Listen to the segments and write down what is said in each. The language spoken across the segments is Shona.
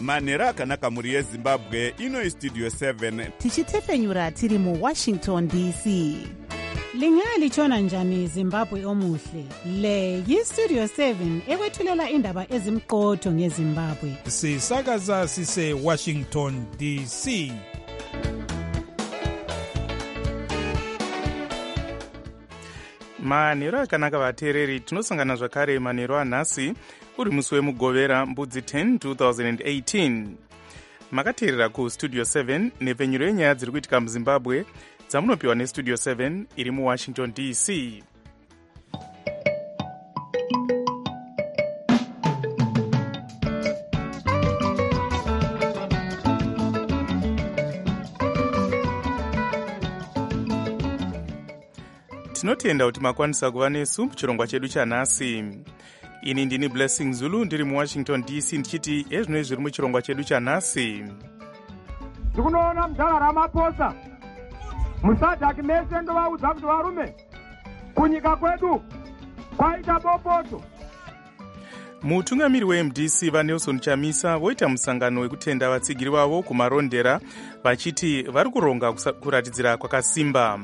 manhero akanaka mhuri yezimbabwe. Ino Studio 7 tichitefenyura tiri muWashington DC. Lingalitshona njani Zimbabwe omuhle? Le yiStudio 7 ekwethulela indaba ezimqotho ngeZimbabwe. Sisakaza sise Washington DC. Manhero akanaka vateereri, tinosangana zvakare manhero anhasi uri musi wemugovera mbudzi 10 2018. Makateerera kuStudio 7 nepfenyuro yenyaya dziri kuitika muZimbabwe dzamunopiwa neStudio 7 iri muWashington DC. Tinotenda kuti makwanisa kuva nesu muchirongwa chedu chanhasi. Ini ndini Blessing Zulu ndiri muWashington DC ndichiti ezvino zviri muchirongwa chedu chanhasi. Tikunoona mudhara Ramaphosa musadhaki mese ndovaudza kuti varume kunyika kwedu kwaita bopoto. Mutungamiri weMDC vaNelson Chamisa voita musangano wekutenda vatsigiri vavo kumarondera vachiti vari kuronga kuratidzira kwakasimba.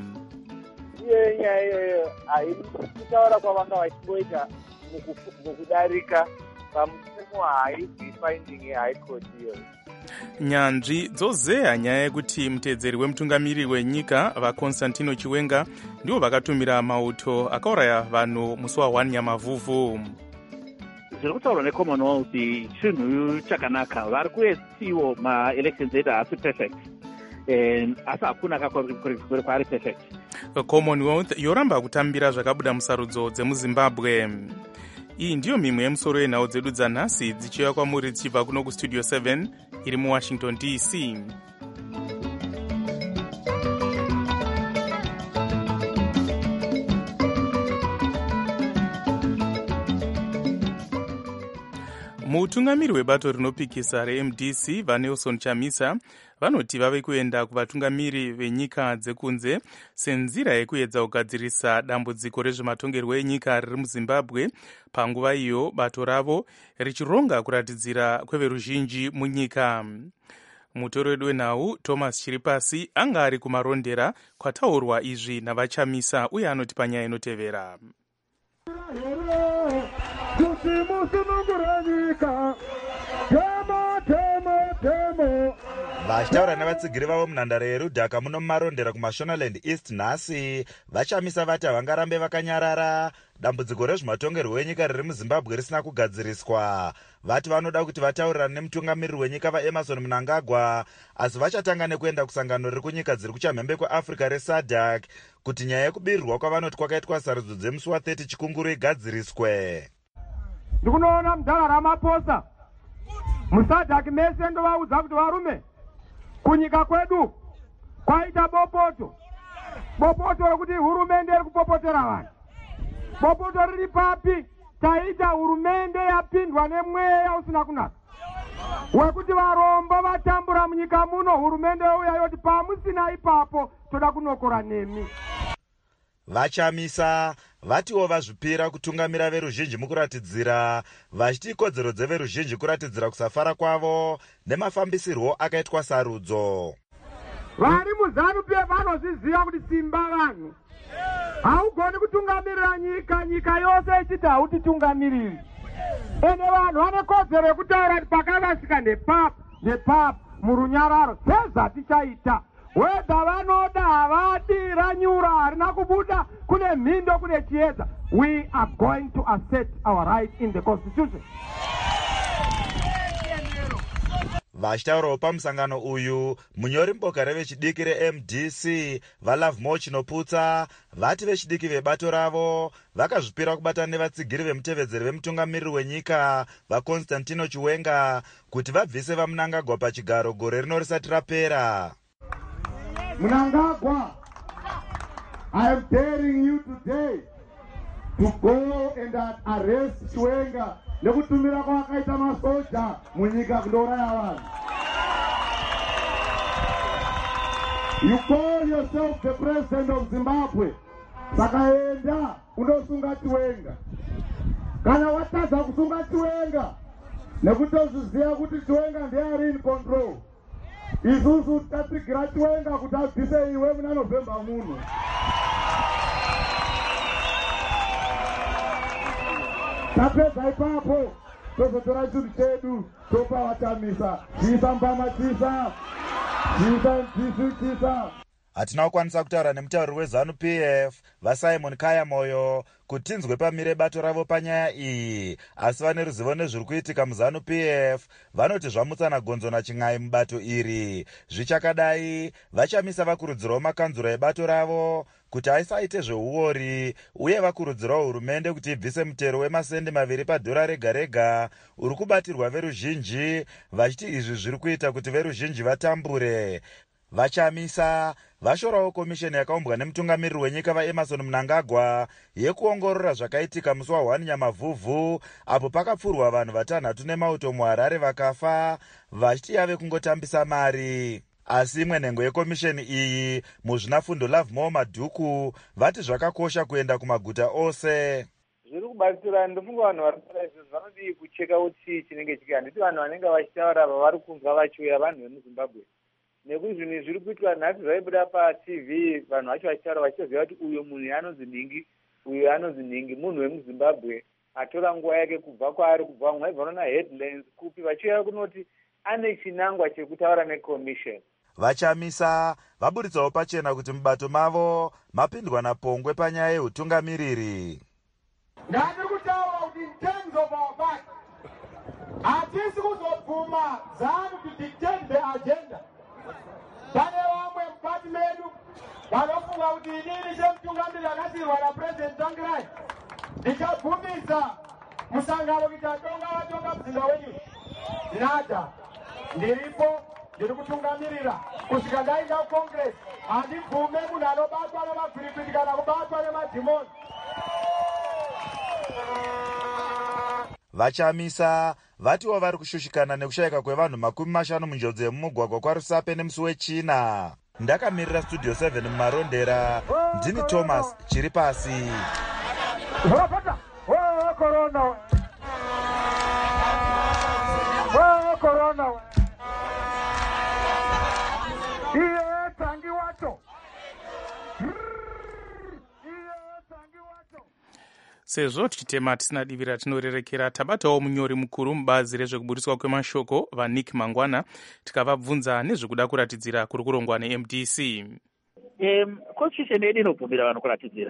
Nyaya haikutaura kwavanga vachingoita mukudarika pamusemo haifinding yeHigh Court iyo. Nyanzvi dzozeya nyaya yekuti mutedzeri wemutungamiri wenyika vaConstantino Chiwenga ndivo vakatumira mauto akauraya vanhu musi wa1 Nyamavhuvhu. Zviri kutaurwa neCommonwealth chinhu chakanaka. Vari kuestiwo maelections edu haasi perfect. Asi hakuna kakuri kwari perfect. Commonwealth yoramba kutambira zvakabuda musarudzo dzemuZimbabwe. Iyi ndiyo mimwe yemusoro yenhau dzedu dzanhasi dzichiuya kwamuri dzichibva kuno kuStudio 7 iri muWashington DC. Mutungamiri webato rinopikisa reMDC vaNelson Chamisa vanoti vave kuenda kuvatungamiri venyika dzekunze senzira yekuedza kugadzirisa dambudziko rezvematongerwo enyika riri muZimbabwe, panguva iyo bato ravo richironga kuratidzira kweveruzhinji munyika. Mutoro wedu wenhau Thomas Chiripasi anga ari kumarondera kwataurwa izvi navaChamisa uye anoti panyaya inotevera. Vachitaura nevatsigiri vavo munhandare yerudhaka muno mumarondera kuMashonaland East nhasi, vaChamisa vati havangarambe vakanyarara dambudziko rezvematongerwo enyika riri muZimbabwe risina kugadziriswa. Vati vanoda kuti vataurirane nemutungamiriri wenyika vaEmmerson Mnangagwa, asi vachatanga nekuenda kusangano riri kunyika dziri kuchamhembe kweAfrica reSADC kuti nyaya yekubirirwa kwavanoti kwakaitwa sarudzo dzemusi wa30 Chikunguru igadziriswe. Ndikunoona mudhara Ramaphosa musadhaki mese ndovaudza kuti varume kunyika kwedu kwaita bopoto. Bopoto rokuti hurumende iri kupopotera vanhu. Bopoto riri papi? Taita hurumende yapindwa nemweya usina kunaka wekuti varombo vatambura munyika muno. Hurumende uya yoti pamusina ipapo toda kunokora nemi. VaChamisa vatiwo vazvipira kutungamira veruzhinji mukuratidzira, vachiti ikodzero dzeveruzhinji kuratidzira kusafara kwavo nemafambisirwo akaitwa sarudzo. Vari muZANU-PF vanozviziva kuti simba vanhu haugoni kutungamirira nyika yose ichiti hautitungamiriri. Ene vanhu vane kodzero yekutaura kuti pakavasika ndepapu murunyararo seza tichaita. Weda vanoda havadi, ranyura harina kubuda, kune mhindo kune chiedza. We are going to assert our right in the constitution. Vachitaurawo pamusangano uyu, munyori mboka revechidiki reMDC vaLovemore Chinoputsa vati vechidiki vebato ravo vakazvipira kubatana nevatsigiri vemutevedzeri vemutungamiriri wenyika vaConstantino Chiwenga kuti vabvise vaMnangagwa pachigaro gore rino risati rapera. Mnangagwa, I am daring you today to go and arrest Chiwenga nekutumira kwakaita masoja munyika kundouraya vanhu. You call yourself the president of Zimbabwe. Saka enda undosunga Chiwenga. Kana watadza kusunga Chiwenga, nekutozviziva kuti Chiwenga ndiye ari in control. Isusu tatsigira Chiwenga kuti abvise iwe muna November muno. Tapedza ipapo tozotora chinhu chedu topa vatamisa. Chisa mbama chisa. Hatina kukwanisa kutaura nemutauriri weZANU-PF vaSimon Kaya Moyo kuti tinzwe pamire bato ravo panyaya iyi, asi vane ruzivo nezviri kuitika muZANU-PF vanoti zvamutsana gonzo nachin'ai mubato iri. Zvichakadai vachamisa vakurudzirawo makanzuro ebato ravo kuti aisaite zveuori, uye vakurudzirawo hurumende kuti ibvise mutero wemasendi 2 padhora rega rega uri kubatirwa veruzhinji, vachiti izvi zviri kuita kuti veruzhinji vatambure. Vachamisa vashorawo komisheni yakaumbwa nemutungamiriri wenyika vaEmmerson Mnangagwa yekuongorora zvakaitika musi wa1 Nyamavhuvhu, apo pakapfurwa vanhu 6 nemauto muHarare vakafa, vachiti yave kungotambisa mari. Asi imwe nhengo yekomisheni iyi, muzvinafundo Lovemore Madhuku, vati zvakakosha kuenda kumaguta ose. Zviri kubatsira, ndofunga vanhu vari paraizvo vanodi kucheka kuti chinenge chiki. Handiti vanhu vanenge vachitaura vavari kunzwa vachiuya vanhu vemuZimbabwe. Nekuti zvinhu zviri kuitwa nhasi zvaibuda paTV, vanhu vacho vachitaura vachiziva kuti uyo munhu anonzi Nhingi, uyo anonzi Nhingi, munhu wemuZimbabwe, atora nguva yake kubva kwaari kubva mwaibva na headlines kupi, vachiuya kunoti ane chinangwa chekutaura neCommission. Vachamisa vaburitsawo pachena kuti mubato mavo mapindwa napongwe panyaya yeutungamiriri. Ndiri kutaura kuti in terms of our party, hatisi kuzobvuma ZANU to dictate the agenda. Pane vamwe mukati medu vanofunga kuti inini semutungamiriri akasiyirwa naPresident Tsvangirai ndichabvumisa musangano kuti vatonga muzinda wenyu. Nada, ndiripo, ndiri kutungamirira kusvika ndainda kuCongress. Handibvume munhu anobatwa nemagwirikwiti kana kubatwa nemadhimoni. Vachamisa vatiwo vari kushushikana nekushayika kwevanhu 50 munjodzi yemumugwagwa kwaRusape nemusi weChina. Ndakamirira Studio 7 mumarondera, ndini Thomas Chiripasi. Corona. Iye tangi wacho. Sezvo tichitema tisina divira tinorerekera, tabatawo munyori mukuru mubazi rezvekuburiswa kwemashoko vaNick Mangwana tikavabvunza nezvekuda kuratidzira kuri kurongwa neMDC. Constitution yedu inobvumira vanhu kuratidzira.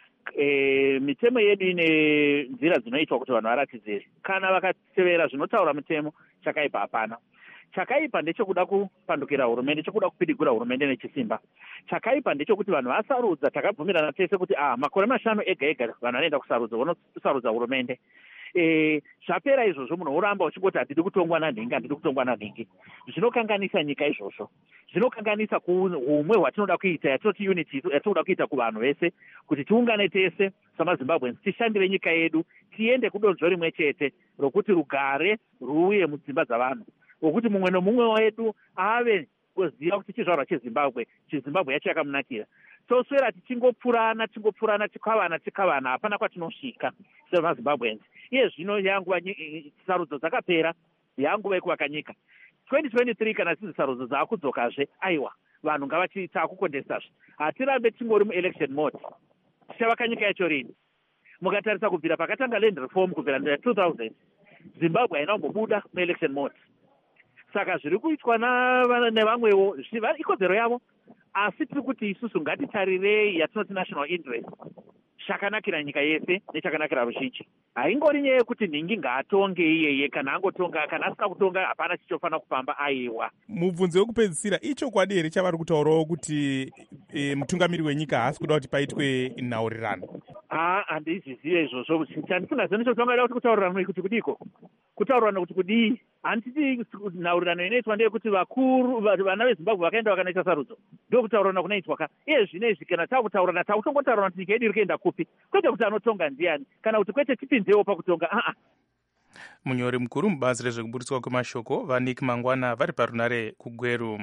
Mitemo yedu ine nzira dzinoitwa kuti vanhu varatidzire. Kana vakatevera zvinotaura mitemo, chakaipa hapana. Chakaipa ndechekuda kupandukira hurumende, chekuda kupidigura hurumende nechisimba. Chakaipa ndechekuti vanhu vasarudza, takabvumirana tese kuti makore 5 ega ega vanhu vanoenda kusarudza hurumende. Zvapera izvozvo munhu uramba uchingoti handidi kutongwa naNhingi. Zvinokanganisa nyika izvozvo. Zvinokanganisa kuumwe hwatinoda kuita, yatinoti unity yatinoda kuita kuvanhu vese, kuti tiungane tese samaZimbabweans tishandire nyika yedu, tiende kudonzvo rimwe chete rokuti rugare ruuye mudzimba dzavanhu, rokuti mumwe nomumwe wedu ave kuziva kuti chizvarwa cheZimbabwe yacho yakamunakira. Toswera tichingopfurana tikavana hapana kwatinosvika semaZimbabweans. Iye zvino yanguva sarudzo dzakapera, yanguva yekuvaka nyika. 2023 kana dzidzi sarudzo dzaakudzokazve, aiwa vanhu ngavachiita kukondesazve. Hatirambe tingori muelection mode. Tichavaka nyika yacho rini? Mukatarisa kubvira pakatanga land reform kubvira 2000, Zimbabwe haina kumbobuda muelection mode. Saka zviri kuitwa nevamwewo ikodzero yavo, asi tiri kuti isusu ngatitarirei yatinoti national interest, chakanakira nyika yese nechakanakira ruzhinji. Haingori nyaya yekuti Nhingi ngaatonge iyeye, kana angotonga, kana asina kutonga hapana chichofana kupamba, aiwa. Mubvunzo wekupedzisira, ichokwadi here chavari kutaurawo kuti mutungamiri wenyika haasi kuda kuti paitwe nhaurirano? Handizvizive izvozvo. Chandifunga zvenechotongaida kuti kutaurirano kuti kudiko, kutaurirano kuti kudii. Handiti nhaurirano inoitwa ndeyekuti vakuru vana veZimbabwe vakaenda vakanoita sarudzo ndo kutaurirana kunoitwa ka. Iye zvinezvi kana takutaurana takutongotaurana kuti nyika yedu iri kuenda kupi, kwete kuti anotonga ndiani, kana kuti kwete tipinzewo pakutonga. Munyori mukuru mubazi rezvekuburiswa kwemashoko vaNick Mangwana vari parunare kuGweru.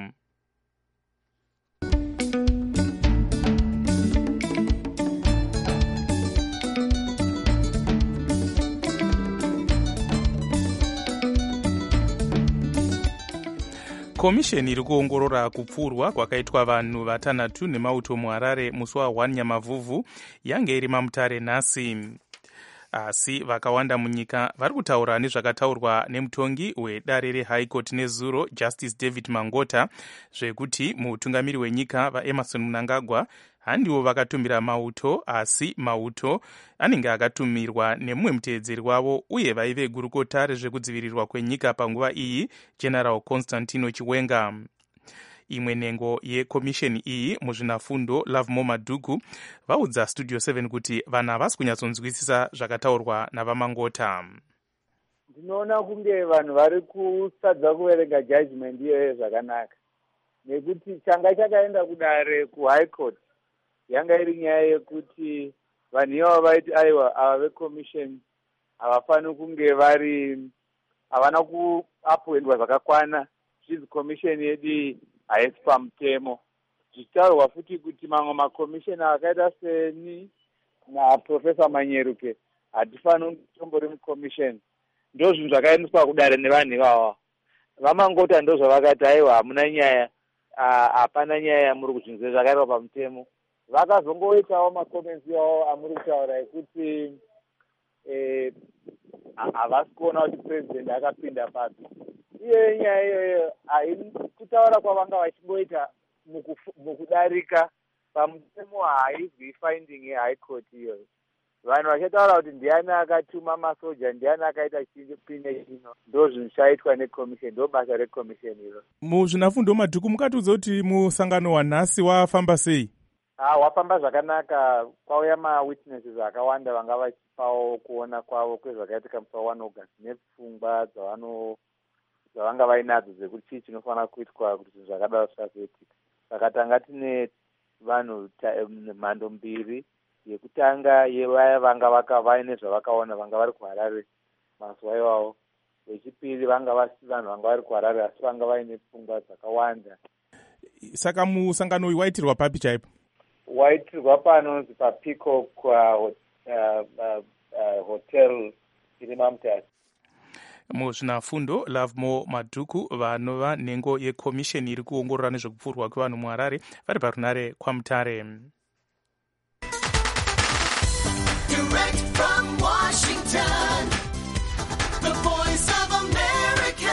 komisheni iri kuongorora kupfurwa kwakaitwa vanhu vatanhatu nemauto muharare musi wa1 nyamavhuvhu yange iri mamutare nhasi. Asi vakawanda munyika vari kutaura nezvakataurwa nemutongi wedare rehigh court nezuro Justice David Mangota zvekuti mutungamiri wenyika vaEmerson Mnangagwa handiwo vakatumira mauto, asi mauto anenge akatumirwa nemumwe muteedzeri wavo uye vaive gurukota rezvekudzivirirwa kwenyika panguva iyi General Constantino Chiwenga. Imwe nhengo yekomisheni iyi muzvinafundo Lovemore Madhuku vaudza Studio 7 kuti vanhu havasi kunyatsonzwisisa zvakataurwa navamangota. Ndinoona kunge vanhu vari kusadza kuverenga judgment iyoyo zvakanaka, nekuti changa chakaenda kudare kuhigh court yanga iri nyaya yekuti vanhu ivavo vaiti aiwa ava vekomisheni havafani kunge havana kuappointwa zvakakwana zvizi komisheni yedu haisi pamutemo. Zvichitaurwa futi kuti mamwe makomishena akaita seni naprofesa Manyeruke hatifaniri kutombori mukomisheni. Ndo zvinhu zvakaendeswa kudare nevanhu ivava. Vamangota ndo zvavakati aiwa hamuna nyaya, hapana nyaya muri kuzvinhu zvakaitwa pamutemo. Vakazongoitawo makomensi avo amuri kutaura ekuti havasi kuona kuti president akapinda papi. Iyoyo nyaya iyoyo haini kutaura kwavanga vachingoita mukudarika pamutemo, haizwi finding yehigh court iyoyo. Vanhu vachitaura kuti ndiani akatuma masoja, ndiani akaita chipine chino, ndo zvinhu zvaitwa nekomisheni, ndo basa rekomisheni iro. Muzvinafundo Madhuku mukatiudza kuti musangano wanhasi wafamba sei? Wafamba zvakanaka. Kwauya mawitnesses akawanda vanga vachipawo kuona kwavo kwezvakaitika musi wa1 August nepfungwa dzavanga vainadzo dzekuti chii chinofanira kuitwa kuti zvinhu zvakadaro zvisazoitika. Saka tanga tine vanhu mhando mbiri. Yekutanga yevaya vanga vaine zvavakaona vanga vari kuHarare mazuva iwawo. Yechipiri vanga vasi vanhu vanga vari kuHarare asi vanga vaine pfungwa dzakawanda. Saka musangano uyu waitirwa papi chaipo? Waitirwa panonzi paPeacock hotel iri mamutare. Muzvinafundo Lovemore Madhuku vanova nhengo yekomisheni iri kuongorora nezvekupfurwa kwevanhu muHarare vari parunare kwaMutare. Direct from Washington, the voice of America,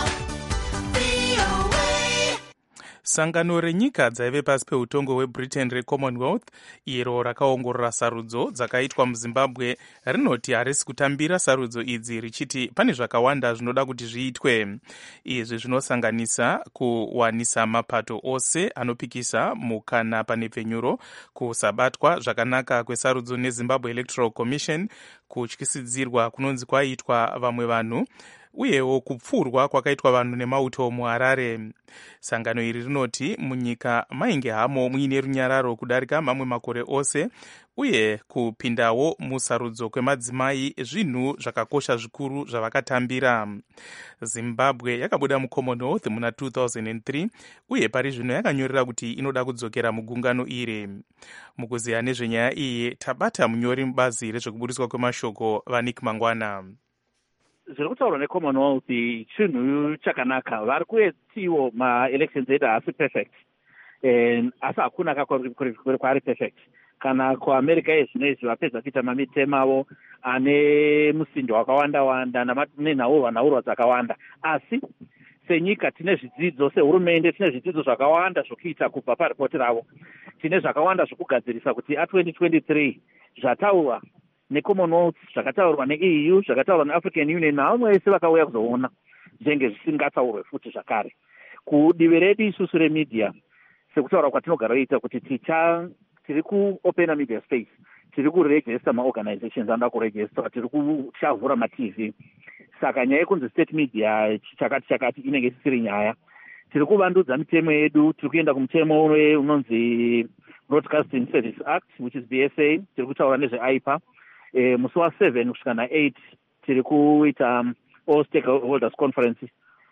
VOA. Sangano renyika dzaive pasi peutongo hweBritain reCommonwealth iro rakaongorora sarudzo dzakaitwa muZimbabwe rinoti harisi kutambira sarudzo idzi richiti pane zvakawanda zvinoda kuti zviitwe. Izvi zvinosanganisa kuwanisa mapato ose anopikisa mukana pane pfenyuro, kusabatwa zvakanaka kwesarudzo neZimbabwe Electoral Commission, kutyisidzirwa kunonzi kwaitwa vamwe vanhu, uyewo kupfurwa kwakaitwa vanhu nemauto muHarare. Sangano iri rinoti munyika mainge hamo muine runyararo kudarika mamwe makore ose, uye kupindawo musarudzo kwemadzimai zvinhu zvakakosha zvikuru zvavakatambira. Zimbabwe yakabuda muCommonwealth muna 2003 uye pari zvino yakanyorera kuti inoda kudzokera mugungano iri. Mukuziya nezvenyaya iyi tabata munyori mubazi rezvekubudiswa kwemashoko vaNick Mangwana. Zviri kutaurwa neCommonwealth chinhu chakanaka. Vari kuetiwo maelections edu haasi perfect, asi hakuna kwari perfect. Kana kuAmerica yezvino izvi vapedza kuita mamitema avo ane musindo wakawanda-wanda nenhauhwa dzakawanda, asi senyika tine zvidzidzo, sehurumende tine zvidzidzo zvakawanda zvokuita kubva paripoti ravo. Tine zvakawanda zvokugadzirisa kuti a2023 zvataurwa neCommonwealth, zvakataurwa neEU, zvakataurwa neAfrican Union navamwe vese vakauya kuzoona zvenge zvisingataurwe futi zvakare. Kudivi redu isusu remedia, sekutaura kwatinogara kuita kuti tiri kuopena media space, tiri kuregister maorganizations anoda kuregister, tiri kuchavhura maTV. Saka nyaya yekunzi state media chakati inenge isiri nyaya. Tiri kuvandudza mitemo yedu, tiri kuenda kumutemo unonzi Broadcasting Service Act, which is BSA, tiri kutaura nezveAIPA. Musi wa7 kusvika na8 tiri kuita all stakeholders conference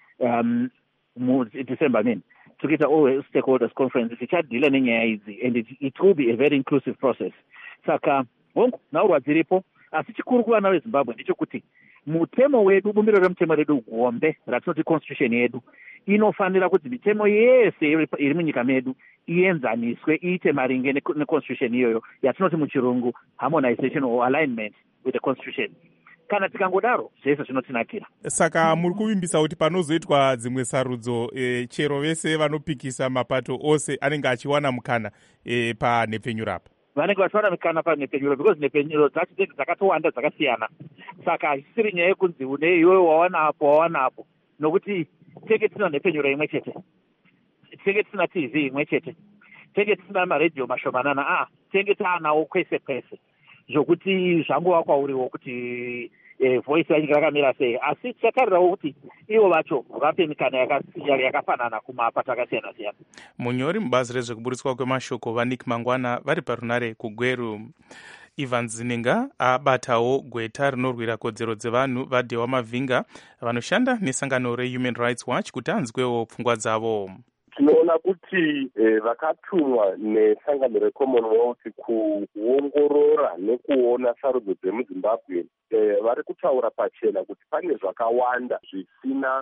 December tiri kuita all stakeholders conference tichadhila nenyaya idzi, and it will be a very inclusive process. Saka hongu nhaurwa dziripo, asi chikuru kuvana veZimbabwe ndechekuti mutemo wedu, bumbiro remutemo redu gombe ratinoti constitution yedu, inofanira kuti mitemo yese iri munyika medu ienzaniswe, iite maringe neconstitution iyoyo yatinoti muchirungu harmonization or alignment with the constitution. Kana tikangodaro zvese zvinotinakira. Saka muri kuvimbisa kuti panozoitwa dzimwe sarudzo chero vese vanopikisa mapato ose anenge achiwana mukana panhepfenyuro apa? Vanenge vachiwana mukana panhepfenyuro, because nhepfenyuro dzacho dzedu dzakatowanda dzakasiyana. Saka hazvisiri nyaya yekunzi une iwewe wawana apo, nokuti tenge tisina nhepfenyuro imwe chete, tenge tisina TV imwe chete, tenge tisina maredhiyo mashomanana, tenge taanawo kwese kwese, zvokuti zvangova kwauriwo kuti voice yanyika rakamira sei. Asi tichatarirawo kuti ivo vacho vape mikana yakafanana kumapato akasiyana-siyana. Munyori mubazi rezvekuburitswa kwemashoko vaNick Mangwana vari parunare kuGweru. Ivan Zininga abatawo gweta rinorwira kodzero dzevanhu vaDhewa Mavhinga vanoshanda nesangano reHuman Rights Watch kuti anzwewo pfungwa dzavo. Tinoona kuti vakatumwa nesangano reCommonwealth kuongorora nekuona sarudzo dzemuZimbabwe vari kutaura pachena kuti pane zvakawanda zvisina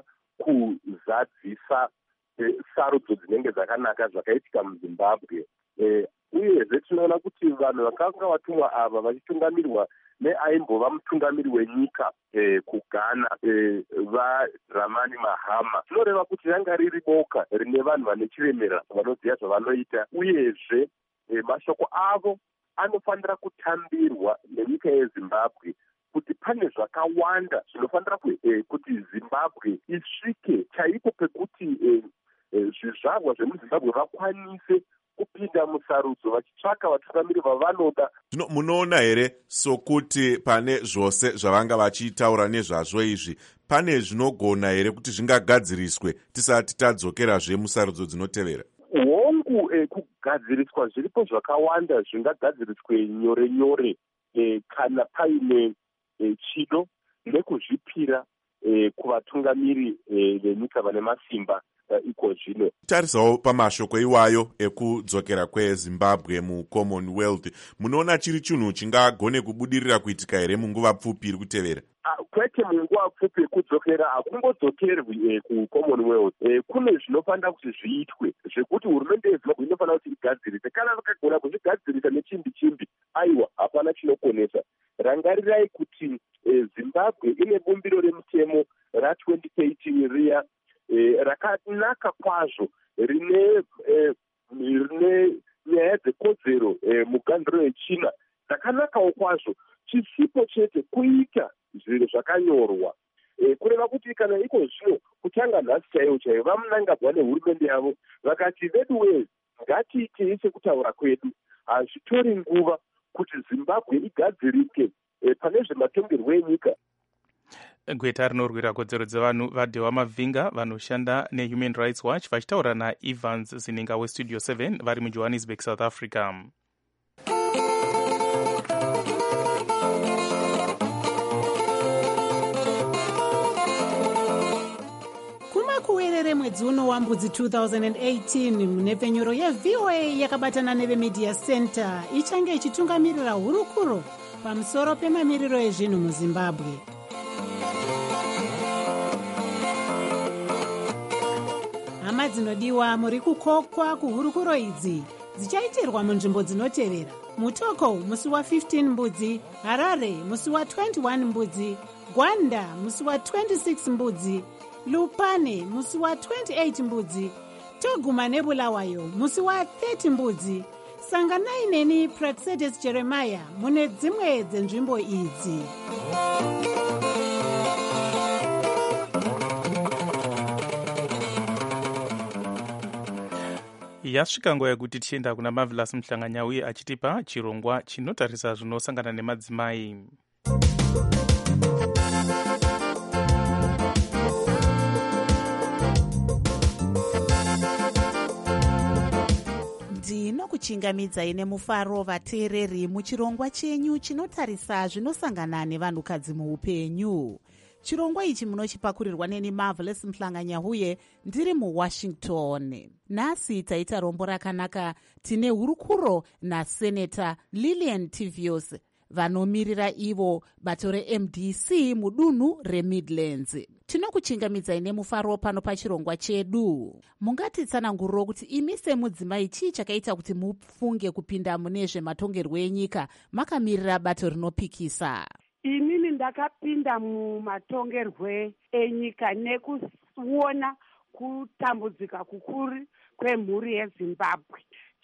kuzadzisa sarudzo dzinenge dzakanaka zvakaitika muZimbabwe. Uyezve tinoona kuti vanhu vakanga vatumwa ava vachitungamirirwa neaimbova mutungamiri wenyika kuGhana vaDramani Mahama. Tinoreva kuti ranga riri boka rine vanhu vane chiremera vanoziva zvavanoita, uyezve mashoko avo anofanira kutambirwa nenyika yeZimbabwe kuti pane zvakawanda zvinofanira kuti Zimbabwe isvike chaipo pekuti zvizvarwa zvemuZimbabwe vakwanise kupinda musarudzo vachitsvaka vatungamiri vavanoda. Munoona here sokuti pane zvose zvavanga vachitaura nezvazvo izvi, pane zvinogona here kuti zvingagadziriswe tisati tadzokerazve musarudzo dzinotevera? Hongu kugadziriswa zviripo zvakawanda zvingagadziriswe nyore nyore kana paine chido nekuzvipira kuvatungamiri venyika vane masimba iko zvino. Tarisawo pamashoko iwayo ekudzokera kweZimbabwe muCommonwealth, munoona chiri chinhu chingagone kubudirira kuitika here munguva pfupi iri kutevera? Kwete munguva pfupi yekudzokera hakungodzokerwi kuCommonwealth. Kune zvinofanira kuti zviitwe zvekuti hurumende yeZimbabwe inofanira kuti igadzirise. Kana vakagona kuzvigadzirisa nechimbi aiwa hapana chinokonesa. Rangarirai kuti Zimbabwe ine bumbiro remutemo ra2013 riya rakanaka kwazvo rine nyaya dzekodzero mugandiro yechina dzakanakawo kwazvo, chisipo chete kuita zviro zvakanyorwa. Kureva kuti kana iko zvino kutanga nhasi chaivo vamunangagwa nehurumende yavo vakati vedu wezi ngatiite sekutaura kwedu, hazvitori nguva kuti Zimbabwe igadzirike pane zvematongerwo enyika. Gweta rinorwira kodzero dzevanhu vaDhewa Mavhinga vanoshanda neHuman Rights Watch vachitaura naEvans Zininga weStudio 7 vari muJohannesburg, South Africa. Kumakuwerere mwedzi uno wambudzi 2018 munhepfenyuro yeVOA yakabatana neveMedia Center ichange ichitungamirira hurukuro pamusoro pemamiriro ezvinhu muZimbabwe. Hama dzinodiwa, muri kukokwa kuhurukuro idzi dzichaitirwa munzvimbo dzinotevera: Mutoko musi wa15 mbudzi, Harare musi wa21 mbudzi, Gwanda musi wa26 mbudzi, Lupane musi wa28 mbudzi, Toguma neBulawayo musi wa30 mbudzi. Sanganai neni Praxedes Jeremiah mune dzimwe dzenzvimbo idzi. Yasvika nguva yekuti tichienda kuna Marvelous Muhlanganya uye achitipa chirongwa chinotarisa zvinosangana nemadzimai. ndinokuchingamidzai nemufaro vateereri muchirongwa chenyu chinotarisa zvinosangana nevanhukadzi muupenyu. Chirongwa ichi munochipakurirwa neni Marvelous Muhlanganya uye ndiri muWashington. Nhasi taita rombo rakanaka. Tine hurukuro naSeneta Lillian Tivios vanomirira ivo bato reMDC mudunhu reMidlands. Tinokuchingamidzai nemufaro pano pachirongwa chedu. Mungatitsananguriro kuti imi semudzimai chii chakaita kuti mufunge kupinda mune zvematongerwo enyika makamirira bato rinopikisa? Inini ndakapinda mumatongerwo enyika nekuona kutambudzika kukuru kwemhuri yeZimbabwe.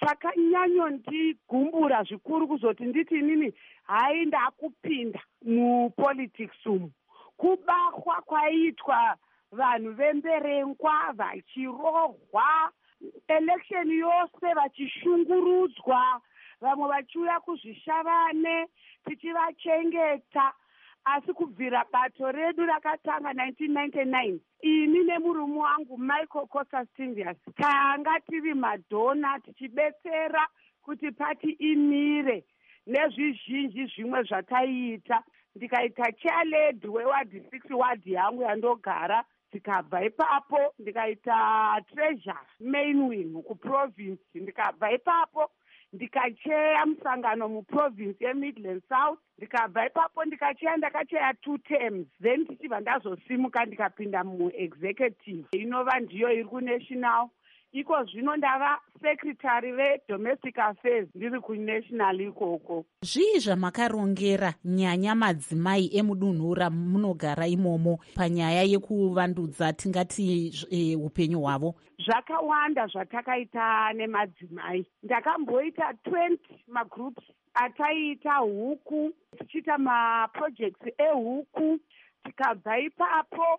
Chakanyanyondigumbura zvikuru kuzoti nditi inini hai ndakupinda mupolitics umu. Kubahwa kwaitwa vanhu vemberengwa vachirohwa, election yose vachishungurudzwa, vamwe vachiuya kuzvishavane tichivachengeta. Asi kubvira bato redu rakatanga 1999, ini nemurume wangu Michael Costa-Stingius tanga tiri madhona tichibetsera kuti pati imire nezvizhinji zvimwe zvataita. Ndikaita chairlady weward 6 ward yangu yandogara. Ndikabva ipapo ndikaita treasurer mainwing kuprovince. Ndikabva ipapo ndikacheya musangano muprovince yeMidland South. Ndikabva ipapo ndakacheya 2 terms, then tichibva ndazosimuka ndikapinda muexecutive inova ndiyo iri kunational. Iko zvino ndava secretary redomestic affairs ndiri kunational ikoko. Zvii zvamakarongera nyanya madzimai emudunhu ramunogara imomo panyaya yekuvandudza tingati upenyu hwavo? Zvakawanda zvatakaita nemadzimai. Ndakamboita 20 magroups ataita huku, tichiita maprojects ehuku. Tikabva ipapo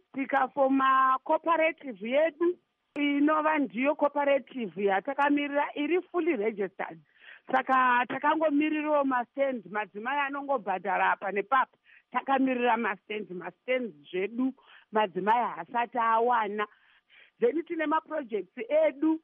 tikafoma cooperative yedu inova ndiyo cooperative yatakamirira iri fully registered. Saka takangomirirawo mastands, madzimai anongobhadhara apa nepapa. Takamirira mastands zvedu madzimai hasati awana. Then tine maprojects edu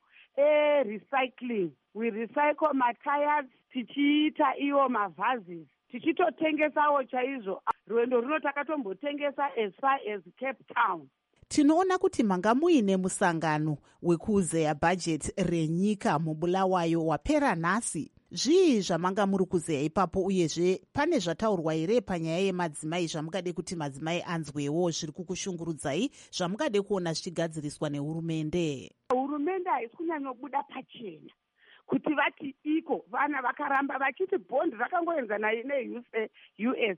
recycling. We recycle matires, tichiita iwo mavases. Tichitotengesawo chaizvo. Rwendo runo takatombotengesa as far as Cape Town. Tinoona kuti manga muine musangano wekuzeya bhajeti renyika mubulawayo wapera nhasi. Zvii zvamanga muri kuzeya ipapo, uyezve pane zvataurwa here panyaya yemadzimai zvamungade kuti madzimai anzwewo zviri kukushungurudzai zvamungade kuona zvichigadziriswa nehurumende? Hurumende haisi kunyanyobuda pachena kuti vati iko vana vakaramba vachiti bhondi rakangoenzana ne-US.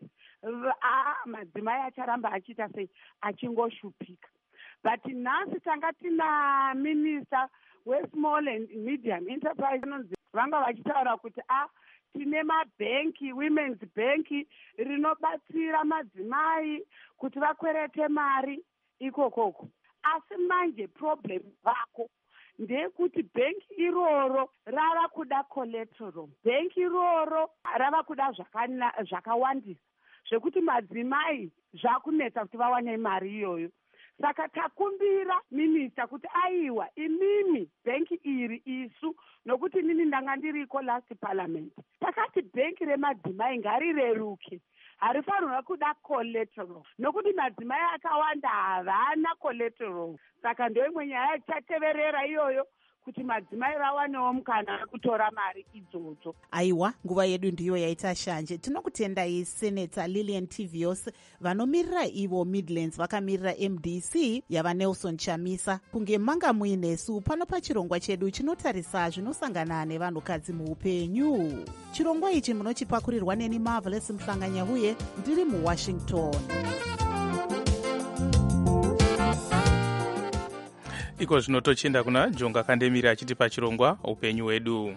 Madzimai acharamba achiita sei achingoshupika. But nhasi tanga tina minister we-small and medium enterprise vanga vachitaura kuti tine mabhenki, women's bank rinobatsira madzimai kuti vakwerete mari ikokoko. Asi manje problem vako ndeyekuti bhenki iroro rava kuda collateral. Bhenki iroro rava kuda zvakawandisa zvekuti madzimai zvakunetsa kuti vawane mari iyoyo. Saka takumbira minista kuti aiwa imimi bhenki iri isu, nokuti nini ndanga ndiriko last parliament, takati bhenki remadzimai ngarireruke, harifanirwa kuda collateral, nokuti madzimai akawanda havana collateral. Saka ndoimwe nyaya chateverera iyoyo kuti madzimai vawanewo mukana wekutora mari idzodzo. Aiwa, nguva yedu ndiyo yaita shanje. Tinokutendai Senator Lillian Tivios. Vanomirira ivo Midlands vakamirira MDC yava Nelson Chamisa. Kunge manga muinesu pano pachirongwa chedu chinotarisa zvinosangana nevanhukadzi muupenyu. Chirongwa ichi munochipakurirwa neni Marvelous Mhlanganyahuye, ndiri muWashington. Iko zvino tochienda kuna Jonga Kandemira achiti pachirongwa upenyu hwedu.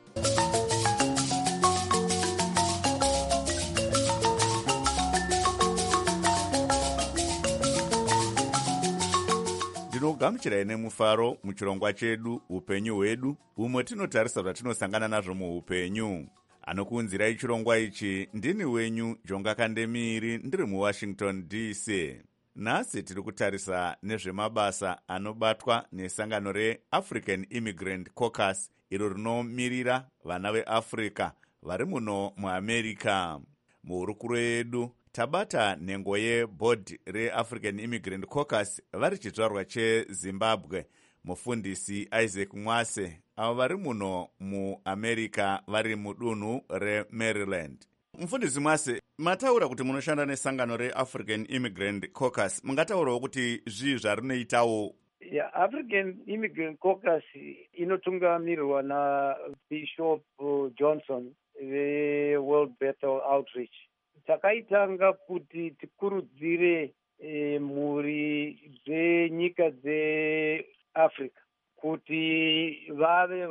Ndinogamuchirai nemufaro muchirongwa chedu upenyu hwedu, umwe tinotarisa zvatinosangana nazvo muupenyu. Anokuunzirai chirongwa ichi ndini wenyu Jonga Kandemiri, ndiri muWashington DC. Nhasi tiri kutarisa nezvemabasa anobatwa nesangano reAfrican Immigrant Caucus, iro rinomirira vana veAfrica vari muno muAmerica. Muhurukuro yedu tabata nhengo yebhodhi reAfrican Immigrant Caucus vari chizvarwa cheZimbabwe, mufundisi Isaac Mwase, avo vari muno muAmerica vari mudunhu reMaryland. mufundisi Mwase, mataura kuti munoshanda nesangano reAfrican Immigrant Caucus, mungataurawo kuti zvii zvarinoitawo? African Immigrant Caucus inotungamirirwa naBishop Johnson veWorld Bethel Outreach. Takaitanga kuti tikurudzire mhuri dzenyika dzeAfrica kuti vave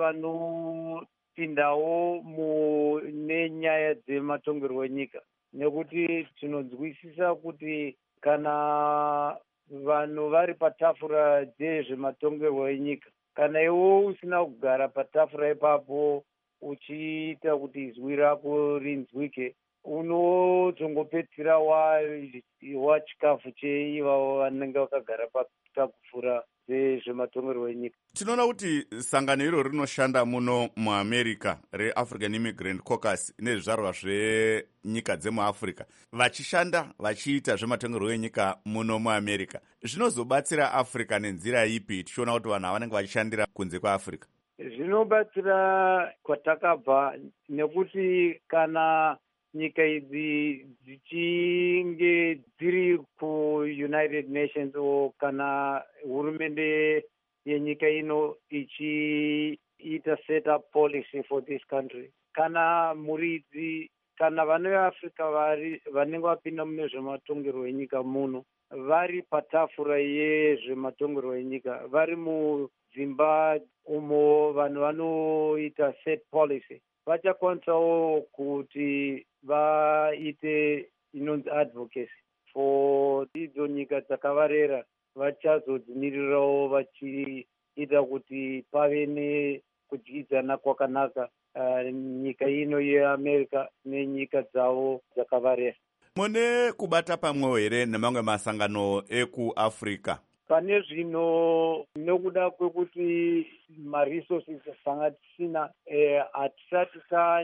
vanopindawo mune nyaya dzematongerwo enyika, nekuti tinonzwisisa kuti kana vanhu vari patafura dzezvematongerwo enyika, kana iwo usina kugara patafura ipapo uchiita kuti izwi rako rinzwike, unozongopedzisira wachikafu cheivavo vanenge vakagara patafura dzezvematongerwo enyika. Tinoona kuti sangano iro rinoshanda muno muAmerica reAfrican Immigrant Caucus nezvizvarwa zvenyika dzemuAfrica, vachishanda vachiita zvematongerwo enyika muno muAmerica. Zvinozobatsira Africa nenzira ipi tichiona kuti vanhu vanenge vachishandira kunze kwaAfrica? Zvinobatsira kwatakabva, nekuti kana nyika idzi dzichinge dziri kuUnited Nations kana hurumende yenyika ino ichiita set up policy for this country, kana mhuri idzi, kana vana veAfrica vanenge vapinda mune zvematongerwo enyika muno, vari patafura yezvematongerwo enyika, vari mudzimba umo vanhu vanoita set policy, vachakwanisawo kuti vaite inonzi advocacy for idzo nyika dzakavarera. Vachazodzimiririrawo vachiita kuti pave nekudyidzana kwakanaka nyika ino yeAmerica nenyika dzavo dzakavarera. Mune kubata pamwewo here nemamwe masangano ekuAfrica? Pane zvino, nokuda kwekuti maresources tanga tisina, hatisati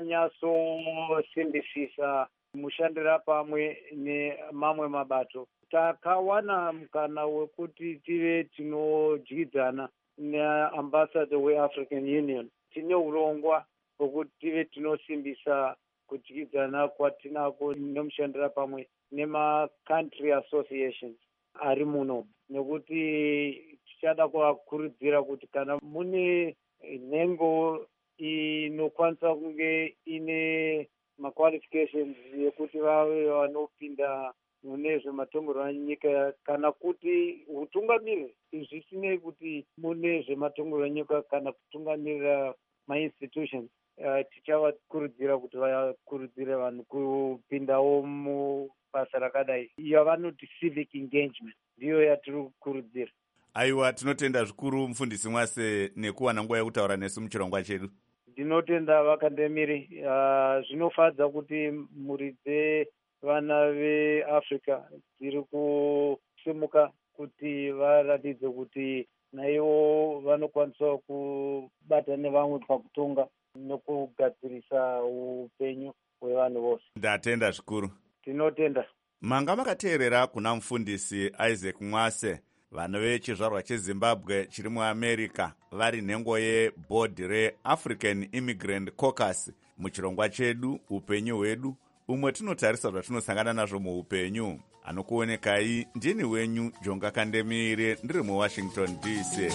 tanyatsosimbisisa mushandira pamwe nemamwe mabato. Takawana mukana wekuti tive tinodyidzana neambassador weAfrican Union. Tine urongwa hwekuti tive tinosimbisa kudyidzana kwatinako nemushandira pamwe nema-country associations ari muno, nekuti tichada kuvakurudzira kuti kana mune nhengo inokwanisa kunge ine maqualifications yekuti vave vanopinda mune zvematongerwo enyika, kana kuti utungamiriri, zvisinei kuti mune zvematongerwo enyika kana kutungamirira mainstitutions, tichavakurudzira kuti vakurudzire vanhu kupindawo mubasa rakadai. Yavanoti civic engagement ndiyo yatiri kukurudzira. Aiwa, tinotenda zvikuru mufundisi Mwase nekuwana nguva yekutaura nesu muchirongwa chedu. Ndinotenda vakandemiri. Zvinofadza kuti mhuri dzevana veAfrica dziri kusimuka kuti varatidze kuti naivo vanokwanisa kubata nevamwe pakutonga nokugadzirisa upenyu hwevanhu vose. Ndatenda zvikuru. Tinotenda. Manga makateerera kuna mufundisi Isaac Mwase, vanhu vechizvarwa cheZimbabwe chiri muAmerica, vari nhengo yebhodhi reAfrican Immigrant Caucus muchirongwa chedu upenyu hwedu, umwe tinotarisa zvatinosangana nazvo muupenyu. Anokuonekai ndini wenyu Jonga Kandemire, ndiri muWashington DC.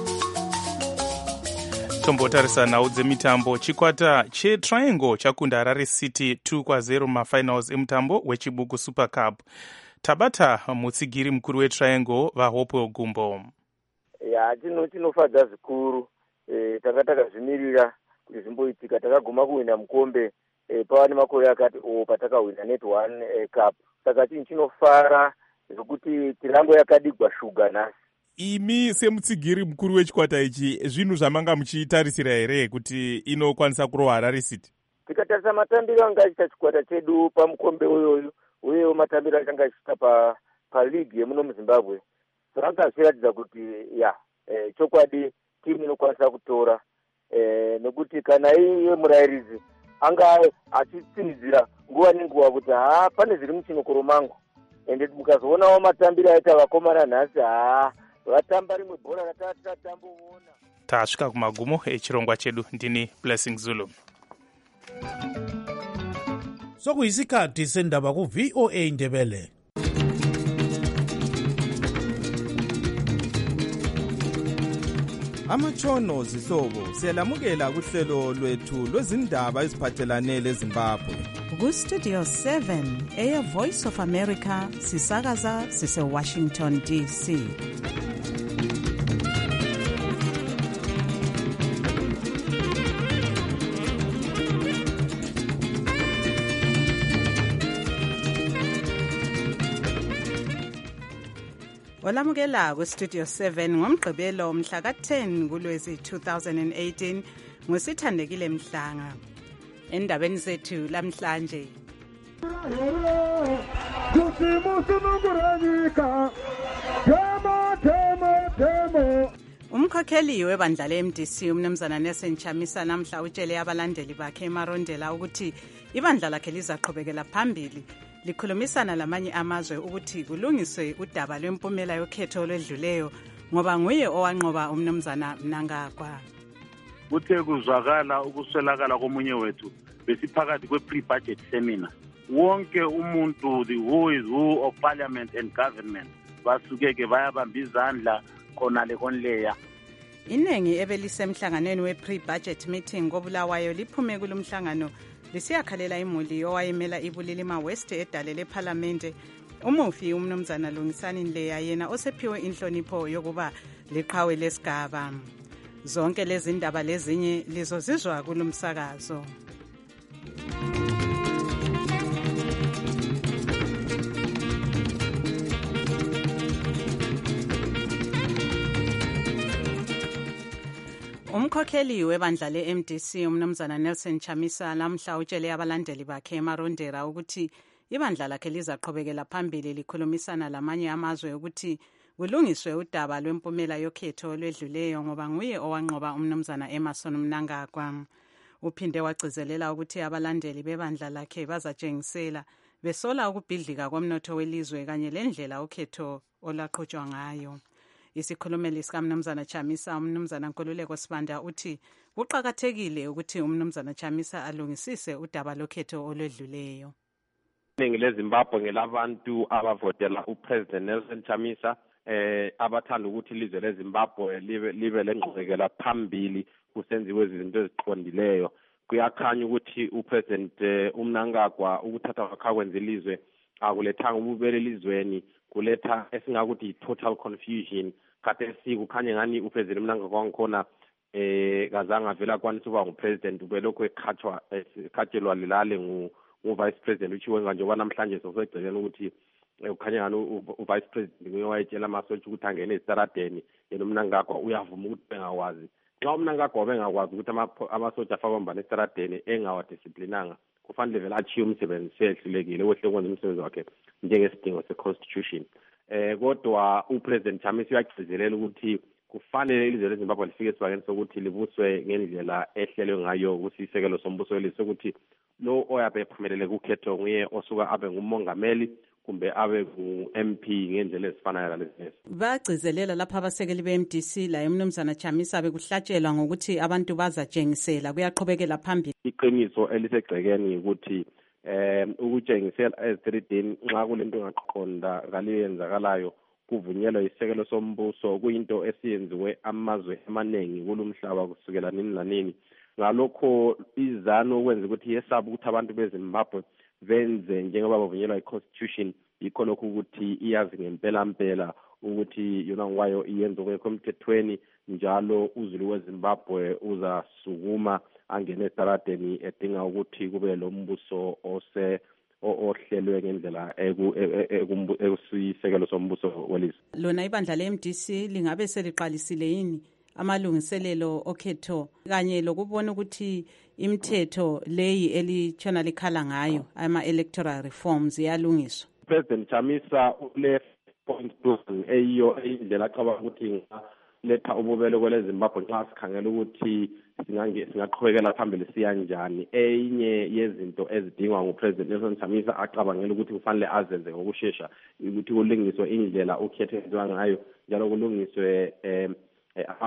Tombotarisa nhau dzemitambo. Chikwata cheTriangle chakunda Harare City 2-0 mafinals emutambo wechibuku Super Cup. Tabata mutsigiri mukuru weTriangle vaHope Gumbo. Tinofadza zvikuru. Tanga takazvimirira kuti zvimboitika, takaguma kuwina mukombe pava nemakore akati patakawina Net1 Cup. Saka tinofara zvekuti tirango yakadigwa shuga nhasi. Imi semutsigiri mukuru wechikwata ichi, zvinhu zvamanga muchitarisira here kuti inokwanisa kurohwa Harare City? Tikatarisa matambiro anga achiita chikwata chedu pamukombe uyoyo, uyewo matambiro achanga achiita paligi yemuno muZimbabwe, zvanga zvichiratidza kuti chokwadi timu inokwanisa kutora, nekuti kana iye murairidzi anga achitsinidzira nguva nenguva kuti pane zviri muchinokoro mangu, ende mukazoonawo matambiro aita vakomana nhasi, vatamba rimwe bhora ratatamboona. Tasvika kumagumo echirongwa chedu. Ndini Blessing Zulu. sokuyisikhathi sendaba ku-VOA Indebele. Amatshono zihlobo siyalamukela kuhlelo lwethu lwezindaba eziphathelane leZimbabwe. Ku-Studio 7 Air Voice of America sisakaza sise-Washington DC. Olamukela ku-Studio 7 ngomgqibelo mhla ka-10 kuLwezi 2018 ngusithandekile Mhlanga. Endabeni zethu lamhlanje umkhokheli webandla le-MDC umnumzana Nelson Chamisa namhla utshele abalandeli bakhe eMarondela ukuthi ibandla lakhe lizaqhubekela phambili likhulumisana lamanye amazwe ukuthi kulungiswe udaba lwempumela yokhetho olwedluleyo ngoba nguye owanqoba umnumzana Mnangagwa. Kuthe kuzwakala ukuswelakala komunye wethu besiphakathi kwe-pre-budget seminar. Wonke umuntu, the who is who of parliament and government, basukeke bayabamba izandla khona le konleya. Inengi ebelisemhlanganweni we-pre-budget meeting koBulawayo liphume kulomhlangano lisiyakhalela imuli owayemela iBulilima West edale leParlamente. Umufi umnumzana Lungisani Nleya yena osephiwe inhlonipho yokuba liqhawe lesigaba. Zonke lezi ndaba lezinye lizozizwa kulomsakazo. Umkhokheli webandla le-MDC umnumzana Nelson Chamisa lamhla utshele abalandeli bakhe eMarondera ukuthi ibandla lakhe lizaqhubekela phambili likhulumisana lamanye amazwe ukuthi kulungiswe udaba lwempumela yokhetho olwedluleyo ngoba nguye owanqoba umnumzana Emmerson Mnangagwa. Uphinde wagcizelela ukuthi abalandeli bebandla lakhe bazatshengisela besola ukubhidlika komnotho welizwe kanye lendlela ukhetho olaqhutshwa ngayo. Isikhulumeli sikamnumzana Chamisa umnumzana Nkululeko Sibanda uthi kuqakathekile ukuthi umnumzana Chamisa alungisise udaba lokhetho olwedluleyo. Iningi leZimbabwe ngelabantu abavotela uPresident Nelson Chamisa abathanda ukuthi ilizwe leZimbabwe libe lengqubekela phambili kusenziwe izinto eziqondileyo. Kuyakhanya ukuthi uPresident uMnangagwa ukuthatha kwakhe kwenza ilizwe akulethanga ububele elizweni, kuletha esingakuthi total confusion. Kade sikukhanya ngani uPresident Mnangagwa ngikhona kazange avela kwanisa ukuba ngupresident ubelokhu ekhatshelwa lilale ngu-vice president uchiwe njengoba namhlanje sosegceleni ukuthi ukhanya ngani u-vice president nguye wayetshela amasotsha ukuthi angene esitaradeni yena uMnangagwa uyavuma ukuthi bengakwazi. Nxa uMnangagwa bengakwazi ukuthi amasotsha afakwe mbani esitaradeni engawadisciplinanga kufanele vele achiye umsebenzi sehlulekile wehle kwenza umsebenzi wakhe njengesidingo se-constitution. Kodwa uPresident Chamisa uyagcizelela ukuthi kufanele ilizwe leZimbabwe lifike esibakeni sokuthi libuswe ngendlela ehlelwe ngayo ukuthi isekelo sombuso welizwe ukuthi lo oyabe ephumelele kukhetho nguye osuka abe ngumongameli kumbe abe ngu-MP ngendlela ezifanayo lalezi. Bagcizelela lapha abasekeli be-MDC la umnumzana Chamisa bekuhlatshelwa ngokuthi abantu bazatshengisela kuyaqhubekela phambili. Iqiniso elisegcekeni ukuthi ukutshengisela ezitredini nxa kulento engaqonda kaliyenzakalayo kuvunyelwa isekelo sombuso kuyinto esiyenziwe amazwe amaningi kulumhlaba kusukela nini lanini. Ngalokho izano ukwenza ukuthi yesaba ukuthi abantu beZimbabwe benze njengoba bavunyelwa i-constitution yikho lokhu ukuthi iyazi ngempela ukuthi yona ngwayo iyenza okekho emthethweni njalo uzulu weZimbabwe uzasukuma angene estaradeni edinga ukuthi kube lo mbuso ohlelwe ngendlela ekusisekelo sombuso welizwe. Lona ibandla le-MDC lingabe seliqalisile yini amalungiselelo okhetho kanye lokubona ukuthi imithetho leyi elitshona likhala ngayo ama-electoral reforms iyalungiswa? President Chamisa ule point eyiyo indlela acabanga ukuthi letha ububele kweleZimbabwe nxa sikhangela ukuthi singaqhubekela phambili siya njani. Enye yezinto ezidingwa nguPresident Nelson Chamisa acabangela ukuthi kufanele azenze ngokushesha ukuthi kulungiswe indlela ukhetho enziwa ngayo njalo kulungiswe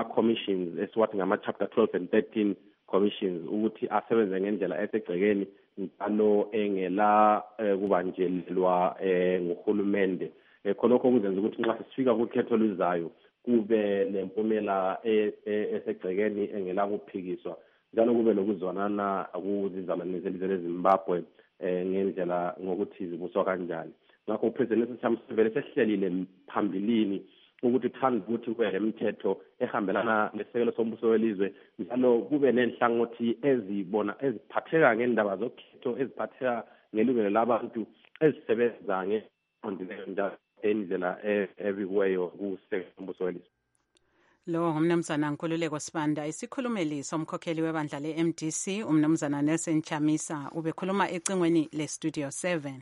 ama-commissions esiwathi ngama-chapter 12 and 13 commissions ukuthi asebenze ngendlela esegcekeni njalo engela kubanjelelwa nguhulumende. Khonokho kuzenza ukuthi nxa sifika kukhetho luzayo kube lempumela esegcekeni engela kuphikiswa, njalo kube lokuzwanana kuzizalanisi zelizwe leZimbabwe ngendlela ngokuthi zibuswa kanjani. Ngakho uPresident Nelson Chamisa vele sehlelile phambilini ukuthi uthanda ukuthi kube lemithetho ehambelana lesekelo sombuso welizwe, njalo kube nenhlangothi eziphatheka ngendaba zokhetho, eziphatheka ngelungelo labantu, ezisebenza ngeqondileyo njalo endlela ebikiweyo kusekelo sombuso welizwe. Lo ngumnumzana Nkululeko Sibanda, isikhulumeli somkhokheli webandla le-MDC umnumzana Nelson Chamisa, ubekhuluma ecingweni le-Studio 7.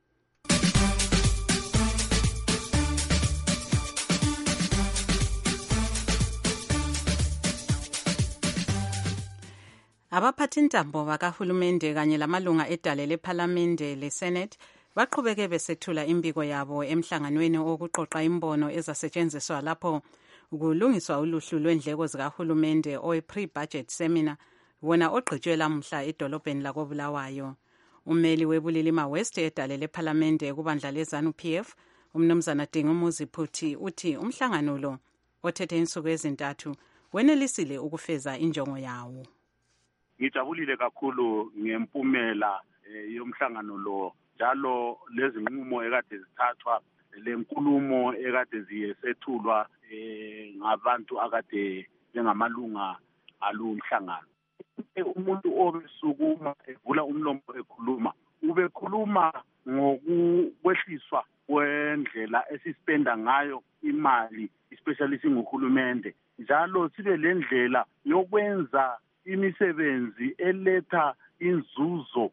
Abaphathintambo bakahulumende kanye lamalunga edale lephalamende le-Senate baqhubeke besethula imbiko yabo emhlanganweni wokuqoqa imbono ezasetshenziswa lapho kulungiswa uluhlu lwendleko zikahulumende owe-pre-budget seminar wona ogqitshwe lamuhla edolobheni lakoBulawayo. Ummeli webulilima West edale lephalamende kubandla le-ZANU-PF umnumzana Dingumuzi Phuthi uthi umhlangano lo othethe insuku ezintathu wenelisile ukufeza injongo yawo. Ngijabulile kakhulu ngempumela yomhlangano lo, njalo lezi nqumo ekade zithathwa, lenkulumo ekade ziyesethulwa ngabantu akade bengamalunga alumhlangano. Umuntu obesukuma evula umlomo ekhuluma, ubekhuluma ngokukwehliswa kwendlela esispenda ngayo imali, especially singuhulumende, njalo sibe lendlela yokwenza imisebenzi eletha inzuzo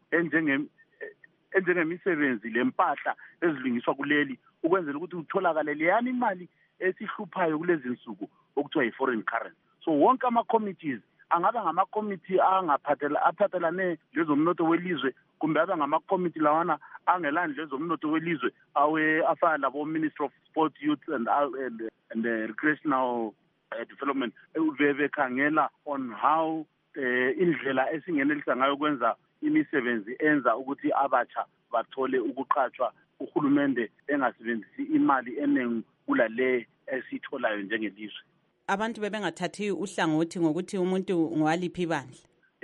enjengemisebenzi lempahla ezilungiswa kuleli, ukwenzela ukuthi utholakale leyani imali esihluphayo kulezi nsuku okuthiwa yi-foreign currency. So wonke ama-committees angaba ngama-committee aphathelane lezomnotho welizwe, kumbe abe ngama-committee lawana angelani lezomnotho welizwe afana labo-Ministry of Sport, Youth and Recreational Development, bekhangela on how indlela esingenelisa ngayo kwenza imisebenzi enza ukuthi abatsha bathole ukuqhatshwa, uhulumende engasebenzisi imali eningi kulale esitholayo njengelizwe. Abantu bebengathathi uhlangothi ngokuthi umuntu ngwaliphi bandla.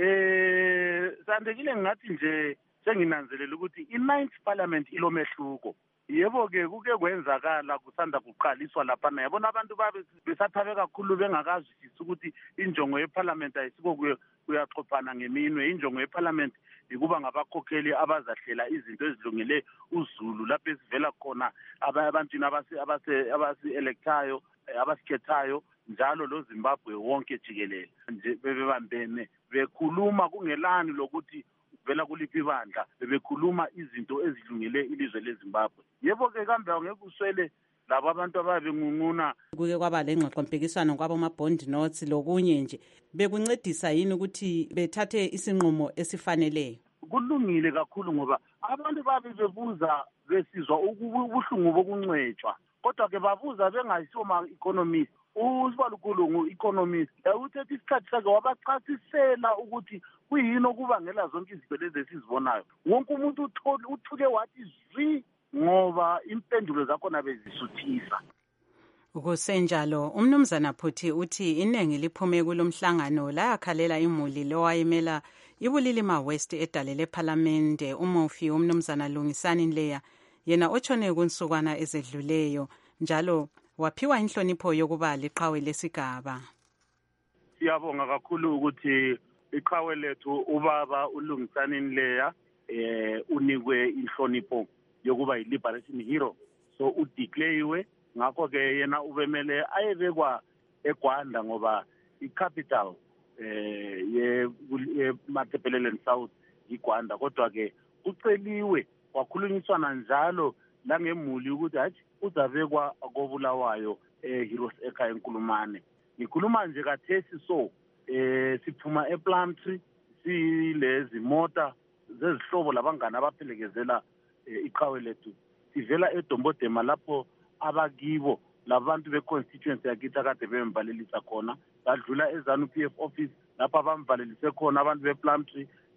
Sandekile ngathi nje senginanzelela ukuthi i-9th parliament ilomehluko. Yebo-ke kuke kwenzakala kusanda kuqaliswa laphana, yabona abantu besathabe kakhulu bengakazwisisi ukuthi injongo yeparlament ayisiko kuyaxophana ngeminwe. Injongo yeparlament ikuba ngabakhokheli abazahlela izinto ezilungele uzulu lapho esivela khona abantwini abasi-electayo, abasikhethayo, njalo lo Zimbabwe wonke jikelele nje bebebambene bekhuluma kungelani lokuthi vela kuliphi ibandla, bebekhuluma izinto ezilungele ilizwe leZimbabwe. Yebo-ke kambe angeke uswele labo abantu ababengunquna. Kuke kwaba lengxoxo mpikiswano kwaboma-bond notes lokunye nje, bekuncedisa yini ukuthi bethathe isinqumo esifaneleyo? Kulungile kakhulu ngoba abantu bebuza besizwa ubuhlungu bokuncwetshwa, kodwa-ke babuza bengasoma-economist. Usibalukhulu ngu-economist uthethe isikhathi sakhe wabachasisela ukuthi kuyini okubangela zonke izinto lezi esizibonayo. Wonke umuntu uthuke wathi zwi ngoba impendulo zakhona bezisuthisa. Kusenjalo umnumzana Phuthi uthi iningi liphume kulomhlangano layakhalela imuli lowayemela ibulilima West edale lephalamende uMofi umnumzana Lungisani Nleya, yena otshone kunsukwana ezedluleyo, njalo waphiwa inhlonipho yokuba liqhawe lesigaba. Siyabonga kakhulu ukuthi iqhawe lethu ubaba uLungisani Nleya unikwe inhlonipho yokuba yi-liberation hero, so udeclarewe. Ngakho-ke yena ubemele ayebekwa eGwanda ngoba i-capital ye-Matabeleland South yiGwanda, kodwa-ke uceliwe wakhulunyiswana njalo langemuli ukuthi hathi uzabekwa koBulawayo Heroes ekhaya eNkulumane. Ngikhuluma nje kathesi so siphuma ePlumtree silezi mota zezihlobo labangane abaphelekezela iqhawe lethu sivela eDombodema lapho abakibo labantu be-constituency yakithi akade bemvalelisa khona, badlula eZANU-PF office lapho abamvalelise khona abantu bePlumtree,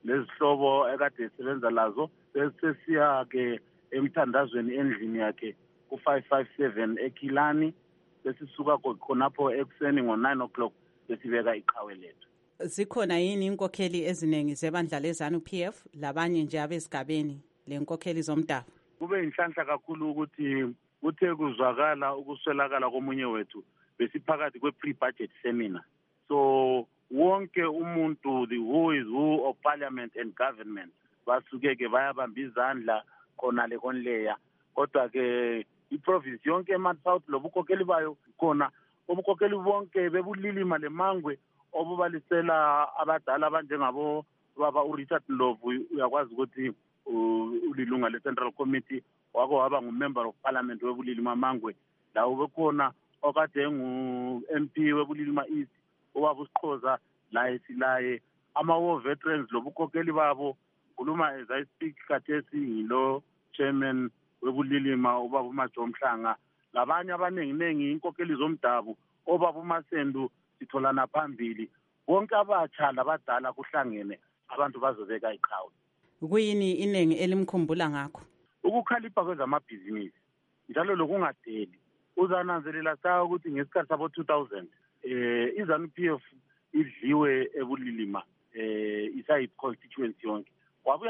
lezihlobo ekade esebenza lazo. Sesiya-ke emthandazweni endlini yakhe ku-557 eKilani. Besisuka khonapho ekuseni ngo-9 o'clock besibeka iqhawe lethu. Zikhona yini inkokheli eziningi zebandla leZANU-PF labanye nje abesigabeni le nkokheli zomdabu? Kube inhlanhla kakhulu ukuthi kuthe kuzwakala ukuswelakala komunye wethu besiphakathi kwe-pre-budget seminar. So wonke umuntu, the who is who of parliament and government, basuke-ke bayabamba izandla khona le konleya. Kodwa-ke iprovince yonke eMansouth lobukhokheli bayo khona obukhokheli bonke bebulilima lemangwe obubalisela abadala abanjengabo baba uRichard Ndlovu. Uyakwazi ukuthi ulilunga le-Central Committee wako waba ngu-member of parliament webulilima mangwe. La ubekhona okade ngu-MP webulilima East ubaba uSiqhoza la esilaye. Ama-war veterans lobukhokheli babo khuluma as I speak khathesi ngilo chairman webulilima ubaba uMajo Mhlanga. Labanye abanenginengi inkokheli zomdabu obaba uMasendu sitholana phambili. Bonke abatsha labadala kuhlangene abantu bazobeka iqhawe. Kuyini inengi elimkhumbula ngakho? Ukukhalipha kwezamabhizinisi njalo lokungadeli. Uzananzelela sawa ukuthi ngesikhathi sabo 2000 iZANU-PF idliwe ebulilima isayi constituency yonke. Wabuya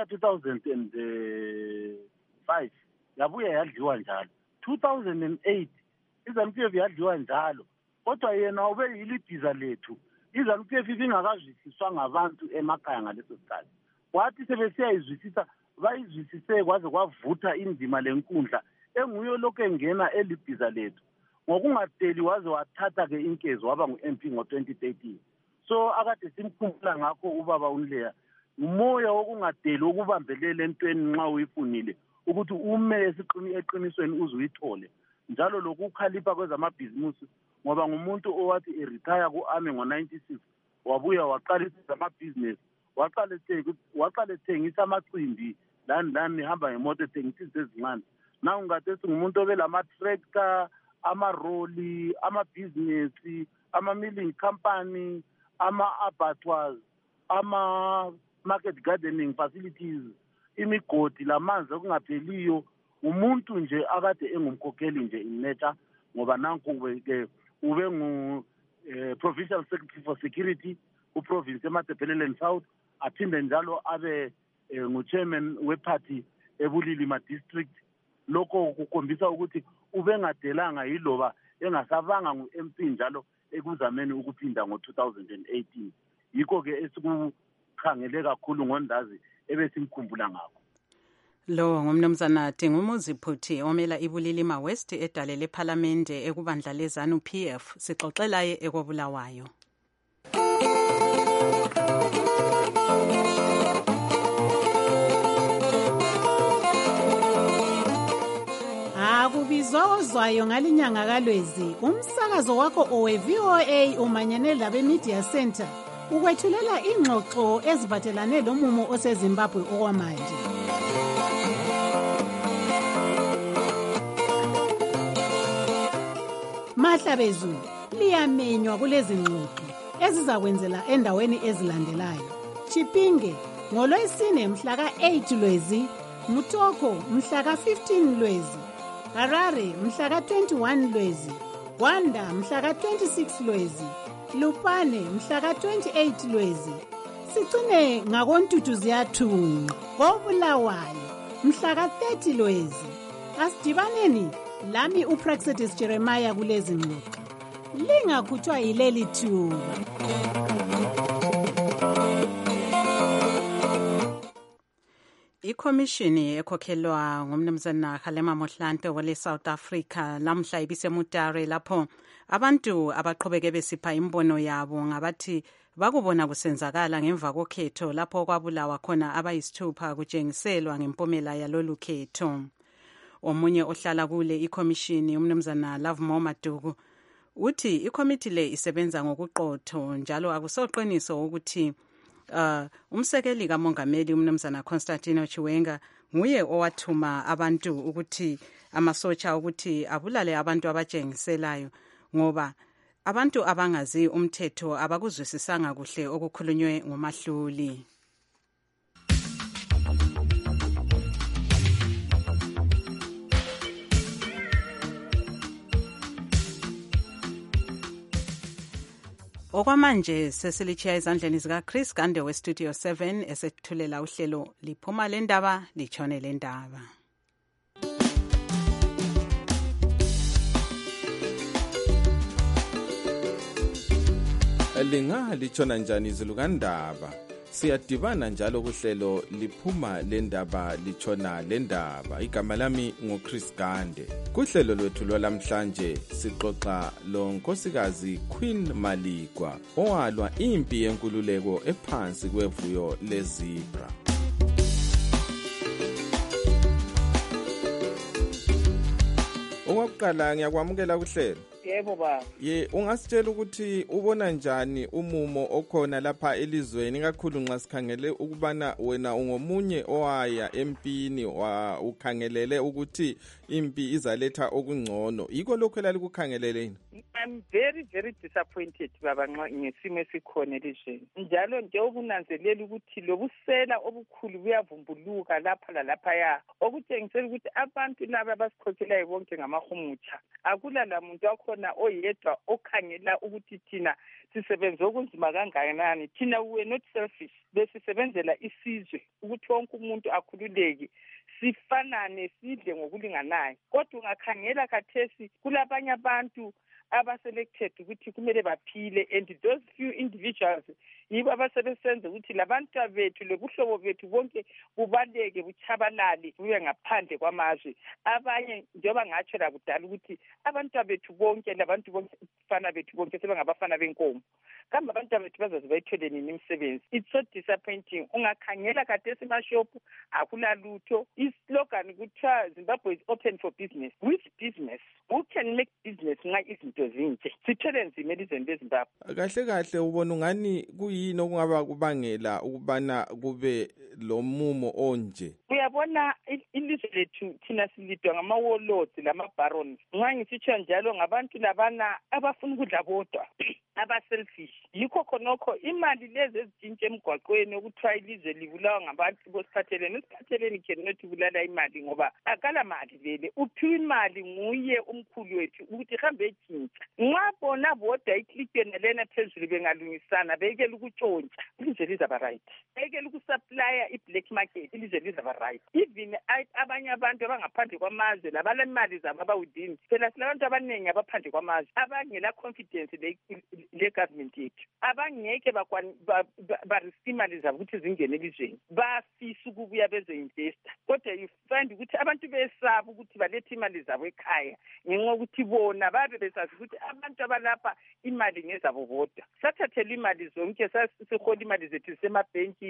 2005 yabuya yadliwa njalo. 2008 iZANU-PF yadliwa njalo. Kodwa yena ube yilibhiza lethu. iZANU-PF ibingakazwisiswa ngabantu emakhaya ngaleso sikhathi. Wathi sebesiyayizwisisa bayizwisise kwaze kwavutha indima lenkundla enguyo lokho engena elibhiza lethu. Ngokungadeli waze wathatha-ke inkezo waba ngu-MP ngo-2013. So akade simkhumbula ngakho ubaba uNleya umoya wokungadeli okubambelele entweni nxa uyifunile ukuthi ume eqinisweni uze uyithole. Njalo lokukhalipha kwezamabhizinisi ngoba ngumuntu owathi eretire ku-army ngo-96 wabuya waqalisa amabhizinisi. Waqala ethengisa amacimbi lani hamba ngemoto ethengisa izinto ezincane. Na ungathi singumuntu obelama-tractor, amaroli, amabhizinisi, ama-milling company, ama-abattoirs, ama-market gardening facilities, imigodi lamanzi okungapheliyo. Umuntu nje akade engumkhokheli nje in nature ngoba nanku ube ngu-provincial secretary for security ku-province eMatebeleland South. Aphinde njalo abe ngu-chairman we-party ebulilima district. Lokho kukhombisa ukuthi ubengadelanga yiloba engasabanga ngu-MP njalo ekuzameni ukuphinda ngo-2018. Yikho-ke esikukhangele kakhulu ngondazi ebesimkhumbula ngakho. Lo ngumnumzana Dingumuzi Phuthi omela ibulilima West edale lephalamende ekubandla leZANU-PF. Sixoxelaye ekwabulawayo. Akubizozwayo ngalinyanga kaLwezi umsakazo wakho owe-VOA umanyene labe Media Center ukwethulela ingxoxo eziphathelane lomumo oseZimbabwe okwamanje. Mahlabezulu liyamenywa kulezi ngxoxo ezizakwenzela endaweni ezilandelayo. Chipinge ngoLwesine mhla ka-8 Lwezi, Mutoko mhla ka-15 Lwezi, Harare mhla ka-21 Lwezi, Rwanda mhla ka-26 Lwezi, Lupane mhla ka-28 Lwezi. Sigcine ngakoNtutu ziyathunqa koBulawayo mhla ka-30 Lwezi. Asidibaneni lami uPraxedis Jeremiah kulezi ngxoxo. Lingakhuthwa yileli thuba. Ikhomishini ekhokhelwa ngumnumzana Kgalema Motlanthe wale South Africa lamhla ibisemutare lapho abantu abaqhubeke besipha imbono yabo ngabathi bakubona kusenzakala ngemva kokhetho lapho kwabulawa khona abayisithupha kujengiselwa ngempumela yalolu khetho. Omunye ohlala kule ikhomishini umnumzana Lovemore Maduku uthi ikomiti le isebenza ngokuqotho njalo akusoqiniso ukuthi umsekeli kamongameli umnumzana Constantino Chiwenga nguye owathuma abantu ukuthi amasotsha ukuthi abulale abantu abajengiselayo ngoba abantu abangazi umthetho abakuzwisisanga kuhle okukhulunywe ngomahluli. Okwamanje sesilichiya ezandleni zikaChris Gande weStudio 7 esethulela uhlelo liphuma le ndaba litshone le ndaba. Linga litshona njani izulu kandaba? Siyadibana njalo kuhlelo liphuma le ndaba litshona le ndaba. Igama lami nguChris Gande. Kuhlelo lwethu lwalamhlanje sixoxa lo nkosikazi Queen Maligwa owalwa impi yenkululeko ephansi kwevuyo lezibra. Okokuqala ngiyakwamukela kuhlelo. Yebo baba. Ungasitshela ukuthi ubona njani umumo okhona lapha elizweni kakhulu nxa sikhangele ukubana wena ungomunye owaya empini ukhangelele ukuthi impi izaletha okungcono. Yiko lokho elalikukhangelelela. I'm very disappointed baba ngesimo esikhona elizweni. Njalo nje ukunanzelela ukuthi lobusela obukhulu buyavumbuluka lapha lalaphaya. Okutshengisela ukuthi abantu laba abasikhokhelayo bonke ngamahumutsha. Akula lamuntu wakhona oyedwa okhangela ukuthi thina sisebenze okunzima kangakanani. Thina we not selfish. Besisebenzela isizwe ukuthi wonke umuntu akhululeke. Sifanane sidle ngokulinganayo. Kodwa ungakhangela kathesi kulabanye abantu abaselected ukuthi kumele baphile, and those few individuals yibo abasebenza ukuthi labantu bethu lobuhlobo bethu bonke bubaleke buchabalale bube ngaphandle kwamazwe. Abanye njengoba ngatsho la kudala ukuthi abantu bethu bonke labantu bonke fana bethu bonke sebengabafana benkomo. Kambe abantu bethu bazaze bayithole nini imisebenzi? It's so disappointing. Ungakhangela kathesi emashopu akula lutho. Islogan kuthiwa Zimbabwe is open for business. Which business? Who can make business nxa izinto zinje? Sithele nzima elizweni leZimbabwe. Kahle ubona ungani kuyini okungaba kubangela ukubana kube lo mumo onje? Uyabona ilizwe lethu thina silidwa ngama-warlords lama-barons. Nxa ngisitsho njalo ngabantu labana abafuna ukudla bodwa. Aba-selfish. Yikho khonokho imali lezi ezitshintshe emgwaqweni okuthiwa ilizwe libulawa ngabantu bosiphatheleni. Isiphatheleni cannot bulala imali ngoba akala mali vele. Uphiwa imali nguye umkhulu wethu ukuthi hambe etshintsha. Nxa bona bodwa iklikeni lena phezulu bengalungisana bekela ukutshontsha ilizwe lizaba right. Bekela ukusupplya i-black market ilizwe lizaba right. Even abanye abantu abangaphandle kwamazwe labalemali zabo abawudini. Phela silabantu abaningi abaphandle kwamazwe abangela confidence le-government yethu. Abangeke barisi imali zabo ukuthi zingene elizweni. Bafisa ukubuya beze-investa. Kodwa you find ukuthi abantu besaba ukuthi balethe imali zabo ekhaya ngenxa yokuthi bona babe besazi ukuthi abantu abalapha imali ngezabo bodwa. Sathathela imali zonke sasihola imali zethu zisemabhenki,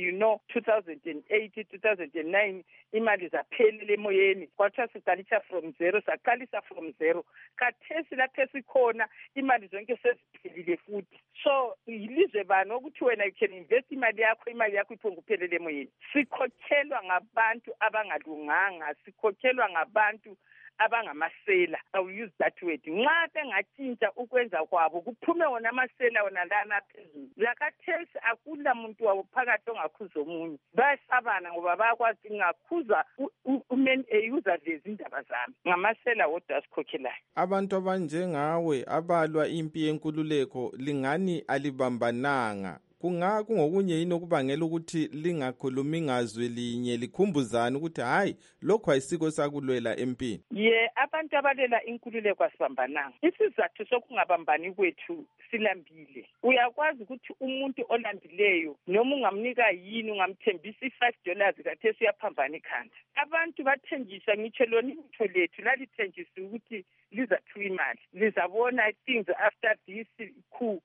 2008 2009 imali zaphelele emoyeni. Kwathiwa siqalisha from zero, saqalisa from zero. Kathesi lapho esikhona imali zonke seziphelile futhi. So yilizwe bani ukuthi wena you can invest imali yakho iphonga uphelele emoyeni. Sikhokhelwa ngabantu abangalunganga, sikhokhelwa ngabantu abangamasela. I will use that word. Nxa bengatshintsha ukwenza kwabo kuphume wona amasela wona lana phezulu. Lakathesi akula muntu wabo phakathi ongakhuza omunye. Bayasabana ngoba bayakwazi ngakhuza user lezi indaba zami. Ngamasela wodwa asikhokhelayo. Abantu abanjengawe abalwa impi yenkululeko lingani alibambananga. Kungokunye yini okubangela ukuthi lingakhulumi ngazwi linye likhumbuzana ukuthi hayi lokho ayisiko sakulwela empini? Abantu abalela inkululeko asibambananga. Isizathu sokungabambani kwethu silambile. Uyakwazi ukuthi umuntu olambileyo noma ungamnika yini ungamthembisa $5 kathesi uyaphambana ikhanda. Abantu bathenjiswa ngitsho lona ibutho lethu lalithenjiswa ukuthi lizaphiwa imali. Lizabona things after this coup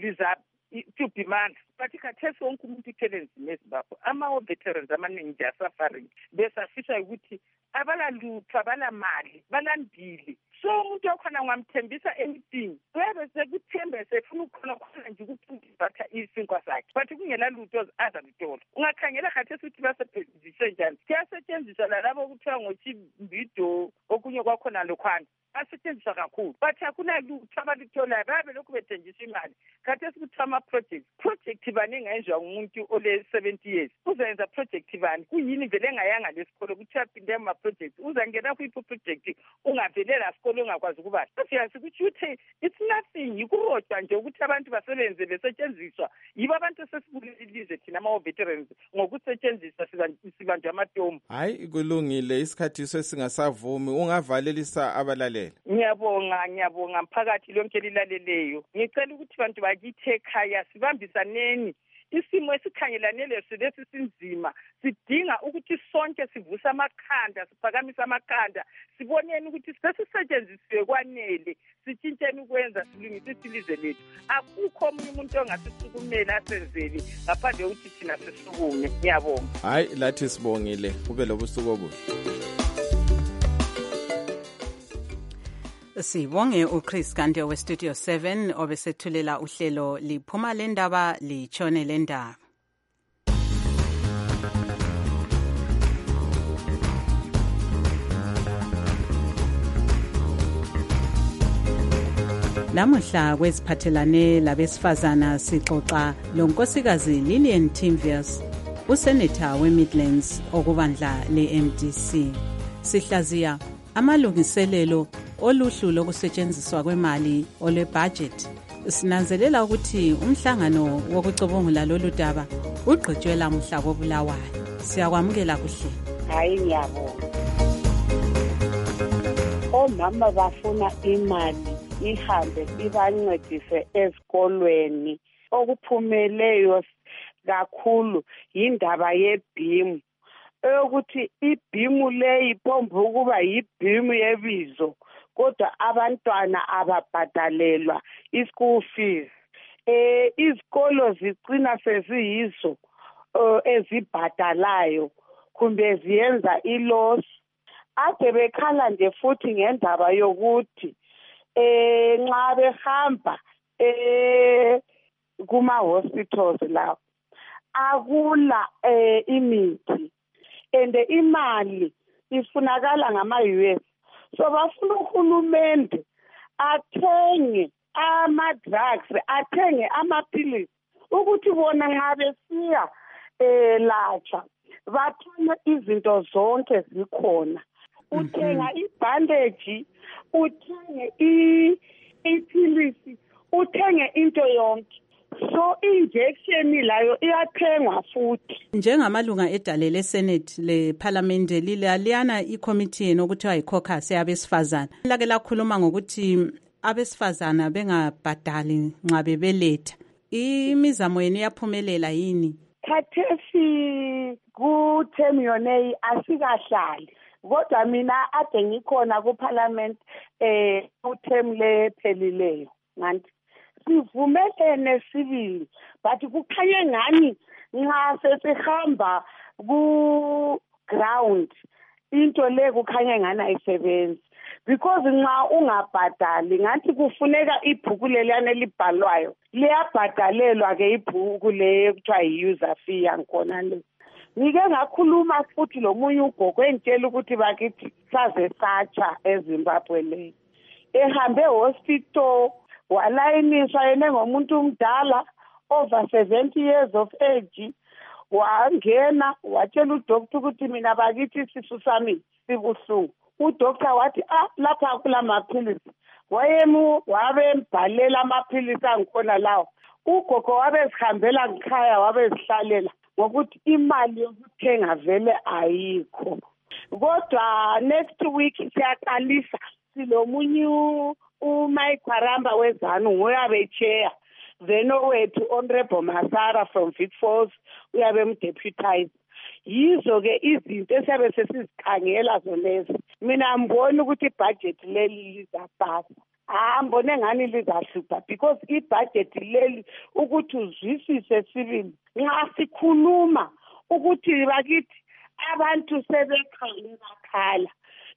to be man. But kathesi wonke umuntu ithele eZimbabwe. Ama-veterans amaningi nje asafari. Besafisa ukuthi abalalutho abalamali balandile. So umuntu okhona ngamthembisa anything. Uyabe sekuthembe sefuna ukhona nje ukufundisa isinkwa sakhe. But kungela lutho aza lutolo. Ungakhangela kathesi ukuthi basebenzise njani. Kuyasetshenziswa lalabo okuthiwa ngochimbido okunye kwakhona lokhwana. Asetshenziswa kakhulu. But akuna lutho abalitholayo babe lokhu bethenjiswa imali. khathi esikuthiwa ama-project bani engayenziwa ngumuntu ole-70 years uzayenza project bani kuyini vele engayanga lesikolo kuthiwa phinde ama-project uzangena kuyiphi project ungavelela sikolo ungakwazi ukubala obvious ukuthi uthi it's nothing yikurojwa nje ukuthi abantu basebenze besetshenziswa yibo abantu esesibulilizwe thina ama-veterans ngokusetshenziswa sibanjwe amatomu. Hayi kulungile isikhathi sesingasavumi ungavalelisa abalaleli. Ngiyabonga mphakathi lonke lilaleleyo ngicela ukuthi abantu bakithi ekhaya sibambisaneni isimo esikhangelane leso lesi sinzima sidinga ukuthi sonke sivusa amakhanda siphakamisa amakhanda siboneni ukuthi sesisetshenzisiwe kwanele sitshintsheni ukwenza silungise isilize lethu akukho omunye umuntu ongasisukumela asenzele ngaphandle kokuthi thina sisukume. Ngiyabonga. Hayi lathi sibongile kube lobusuku obuhle. Sibonge uChris Gande weStudio 7 obesethulela uhlelo liphuma lendaba litshone lendaba. Namuhla kweziphathelane labesifazana sixoxa lonkosikazi Lillian Timvius, useneta weMidlands okubandla leMDC. Sihlaziya amalungiselelo oluhlu lokusetshenziswa kwemali olwebudget. Sinanzelela ukuthi umhlangano wokucubungula lolu daba ugqitshwe lamuhla koBulawayo. Siyakwamukela kuhle. Hayi ngiyabonga. Omama bafuna imali ihambe ibancedise ezikolweni. Okuphumeleyo kakhulu indaba yebhimu. Ukuthi ibhimu leyi ipombe ukuba yibhimu yebizo kodwa abantwana ababhadalelwa ischool fees. Izikolo zigcina seziyizo ezibhadalayo kumbe ziyenza iloss. Ade bekhala nje futhi ngendaba yokuthi nxa behamba kuma hospitals lawo akula imithi and imali ifunakala ngama-US. So bafuna uhulumende athenge ama-drugs, athenge amaphilisi ukuthi bona nxa besiya latsha bathole izinto zonke zikhona. Uthenga ibandage, uthenge iphilisi, uthenge into yonke. So injection layo iyathengwa futhi. Njengamalunga edale leSenate leParliament liyana iCommittee yenu okuthiwa yiCaucus yabesifazana. Lake lakhuluma ngokuthi abesifazana bengabhadali nxa bebeletha. Imizamo yenu yaphumelela yini? Khathesi ku-term yonei asikahlali. Kodwa mina ade ngikhona kuParliament ku-term lephelileyo. Nganti sivumelene sibili but kukhanye ngani nxa sesihamba ku-ground into le kukhanye ngani ayisebenzi because nxa ungabhadali ngathi kufuneka ibhuku leliyana elibhalwayo liyabhadalelwa-ke ibhuku le kuthiwa yi-user fee yankhona le. Ngike ngakhuluma futhi lomunye ugogo engitshela ukuthi bakithi saze satsha eZimbabwe le ehambe hospital walayiniswa yena ngomuntu umdala over 70 years of age. Wangena watshela udoktor ukuthi mina bakithi isisu sami sibuhlungu. Udoktor wathi lapha kula maphilisi wabembhalela amaphilisi angikhona lawo. Ugogo wabezihambela ngikhaya wabezihlalela ngokuthi imali yokuthenga vele ayikho. Kodwa next week siyaqalisa silomunye uMike Kwaramba wezanu nguyabe chair. Then owethu Honorable Masara from Vic Falls uyabe mdeputize. Yizo ke izinto esiyabe sesizikhangela zonezi. Mina ngibona ukuthi ibudget leli lizapasa. Mbone ngani lizahlupha because ibudget leli ukuthi uzwisise sibili. Nxa sikhuluma ukuthi bakithi abantu sebekhale bakhala.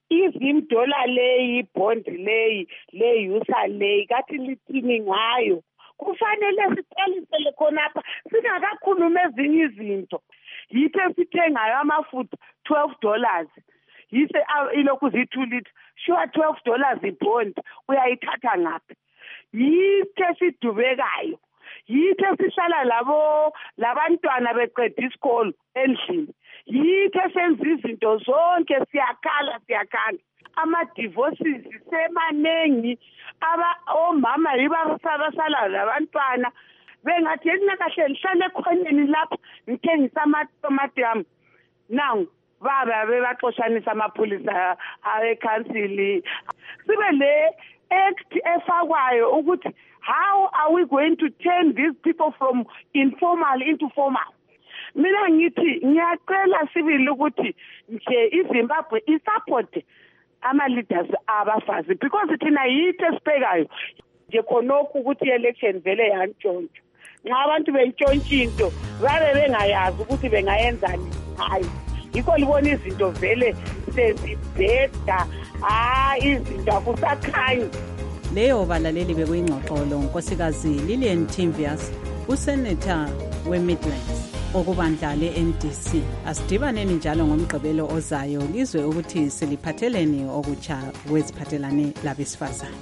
$1 leyi bond leyi leyusa leyi kathi lithini ngayo. Kufanele siqalisele khonapha singakakhuluma ezinye izinto. Yithe sithengayo amafutha $12. Yise ilokhu zi2 litre sure $12 ibond uyayithatha ngaphi. Yithe sidubekayo yithi esihlala labantwana beqeda isikolo endlini, yithi esenza izinto zonke, siyakhala ama-divorces semanengi, omama yibo abasala labantwana bengathi yena kahle ngihlale ekhoneni lapha ngithengisa amatomati ami. Now baba bebaxoshanisa amapholisa ekhansili. Sibe le act efakwayo ukuthi how are we going to turn these people from informal into formal. Mina ngithi ngiyacela sibili ukuthi nje iZimbabwe isupport ama-leaders abafazi because thina yithi esibhekayo nje khonokho ukuthi i-election vele yantshontsha. Nxa abantu bentshontsha into babe bengayazi ukuthi bengayenzani hayi. Yikho libona izinto vele sezibheda, izinto akusakhanyi. Leyo balaleli bekuyingxoxolo Nkosikazi Lillian Timvius, usenator we-Midlands okubandla le-NDC. Asidibaneni njalo ngomgqibelo ozayo lizwe ukuthi siliphatheleni okutsha kweziphathelane labesifazane.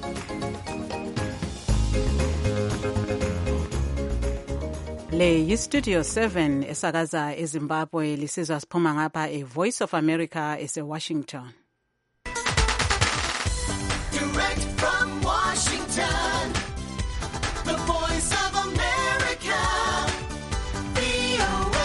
Le yi-Studio 7 esakaza eZimbabwe, lisizwa siphuma ngapha e-Voice of America ese-Washington. Direct from Washington, the Voice of America, VOA.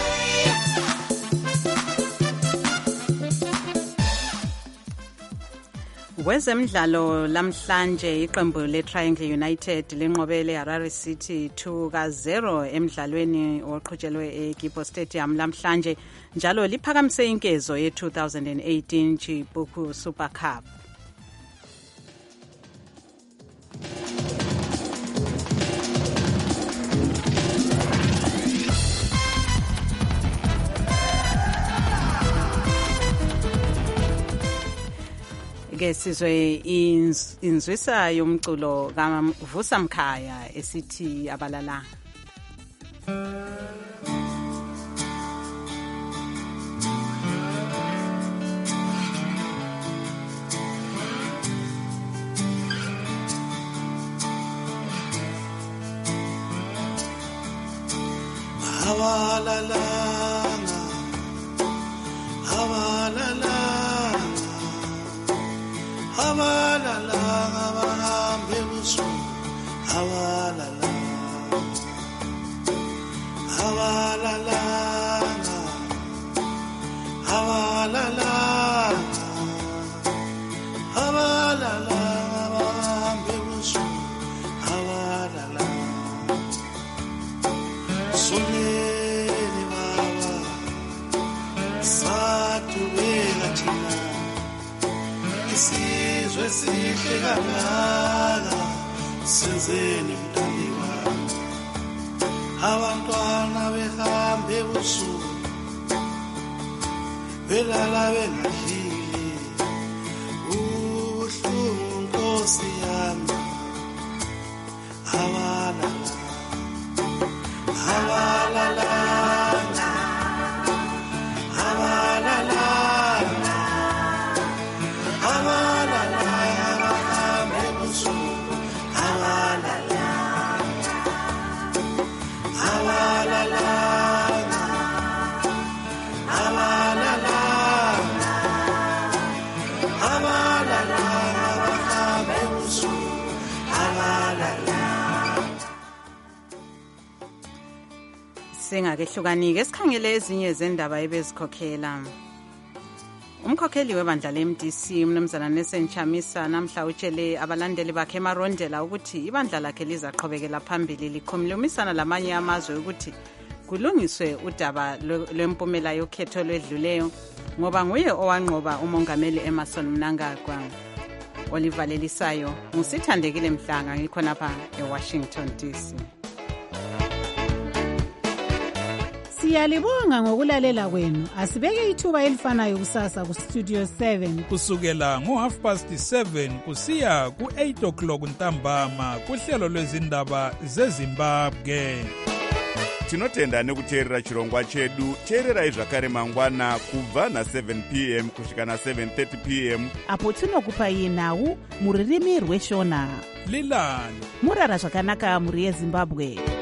Kwezemidlalo lamhlanje iqembu le-Triangle United linqobele Harare City 2-0 emidlalweni oqhutshelwe eGibo Stadium lamhlanje, njalo liphakamise inkezo ye-2018 Chibuku Super Cup. Ke sizwe inzwisa yomculo kaVusa Mkhaya esithi abalala. Abalala, abalala, abalala, abahambe busuku, abalala, abalala, abalala, abalala, abahambe busuku, abalala. Suneni baba, satubela thina. Isizwe sihle kangaka, senzeni mntali wami. Abantwana behambe ebusuku, belala bengadlile. Ubuhlungu Nkosi yami. Abalala, abalala, abalala, abalala, abahambe ebusuku, abalala, abalala, abalala, abalala, abahambe ebusuku, abalala. Singakehlukanike sikhangele ezinye zendaba ebezikhokhela. Umkhokheli webandla le-MDC umnumzana Nelson Chamisa namhla utshele abalandeli bakhe eMarondela ukuthi ibandla lakhe lizaqhubekela phambili likhulumisana lamanye amazwe ukuthi kulungiswe udaba lwempumela yokhetho lwedluleyo, ngoba nguye owanqoba umongameli Emmerson Mnangagwa. Olivalelisayo ngusithandekile Mhlanga ngikhonapha eWashington DC. Siyalibonga ngokulalela kwenu. Asibeke ithuba elifanayo kusasa kuStudio 7 kusukela ngo7:30 kusiya ku8 ntambama kuhlelo lwezindaba zeZimbabwe. Tinotenda nekuteerera chirongwa chedu. Teererai zvakare mangwana kubva na7 p.m. kusvika na7:30 p.m. apo tinokupai nhau muririmi rweshona. Lilani murara zvakanaka muri yeZimbabwe.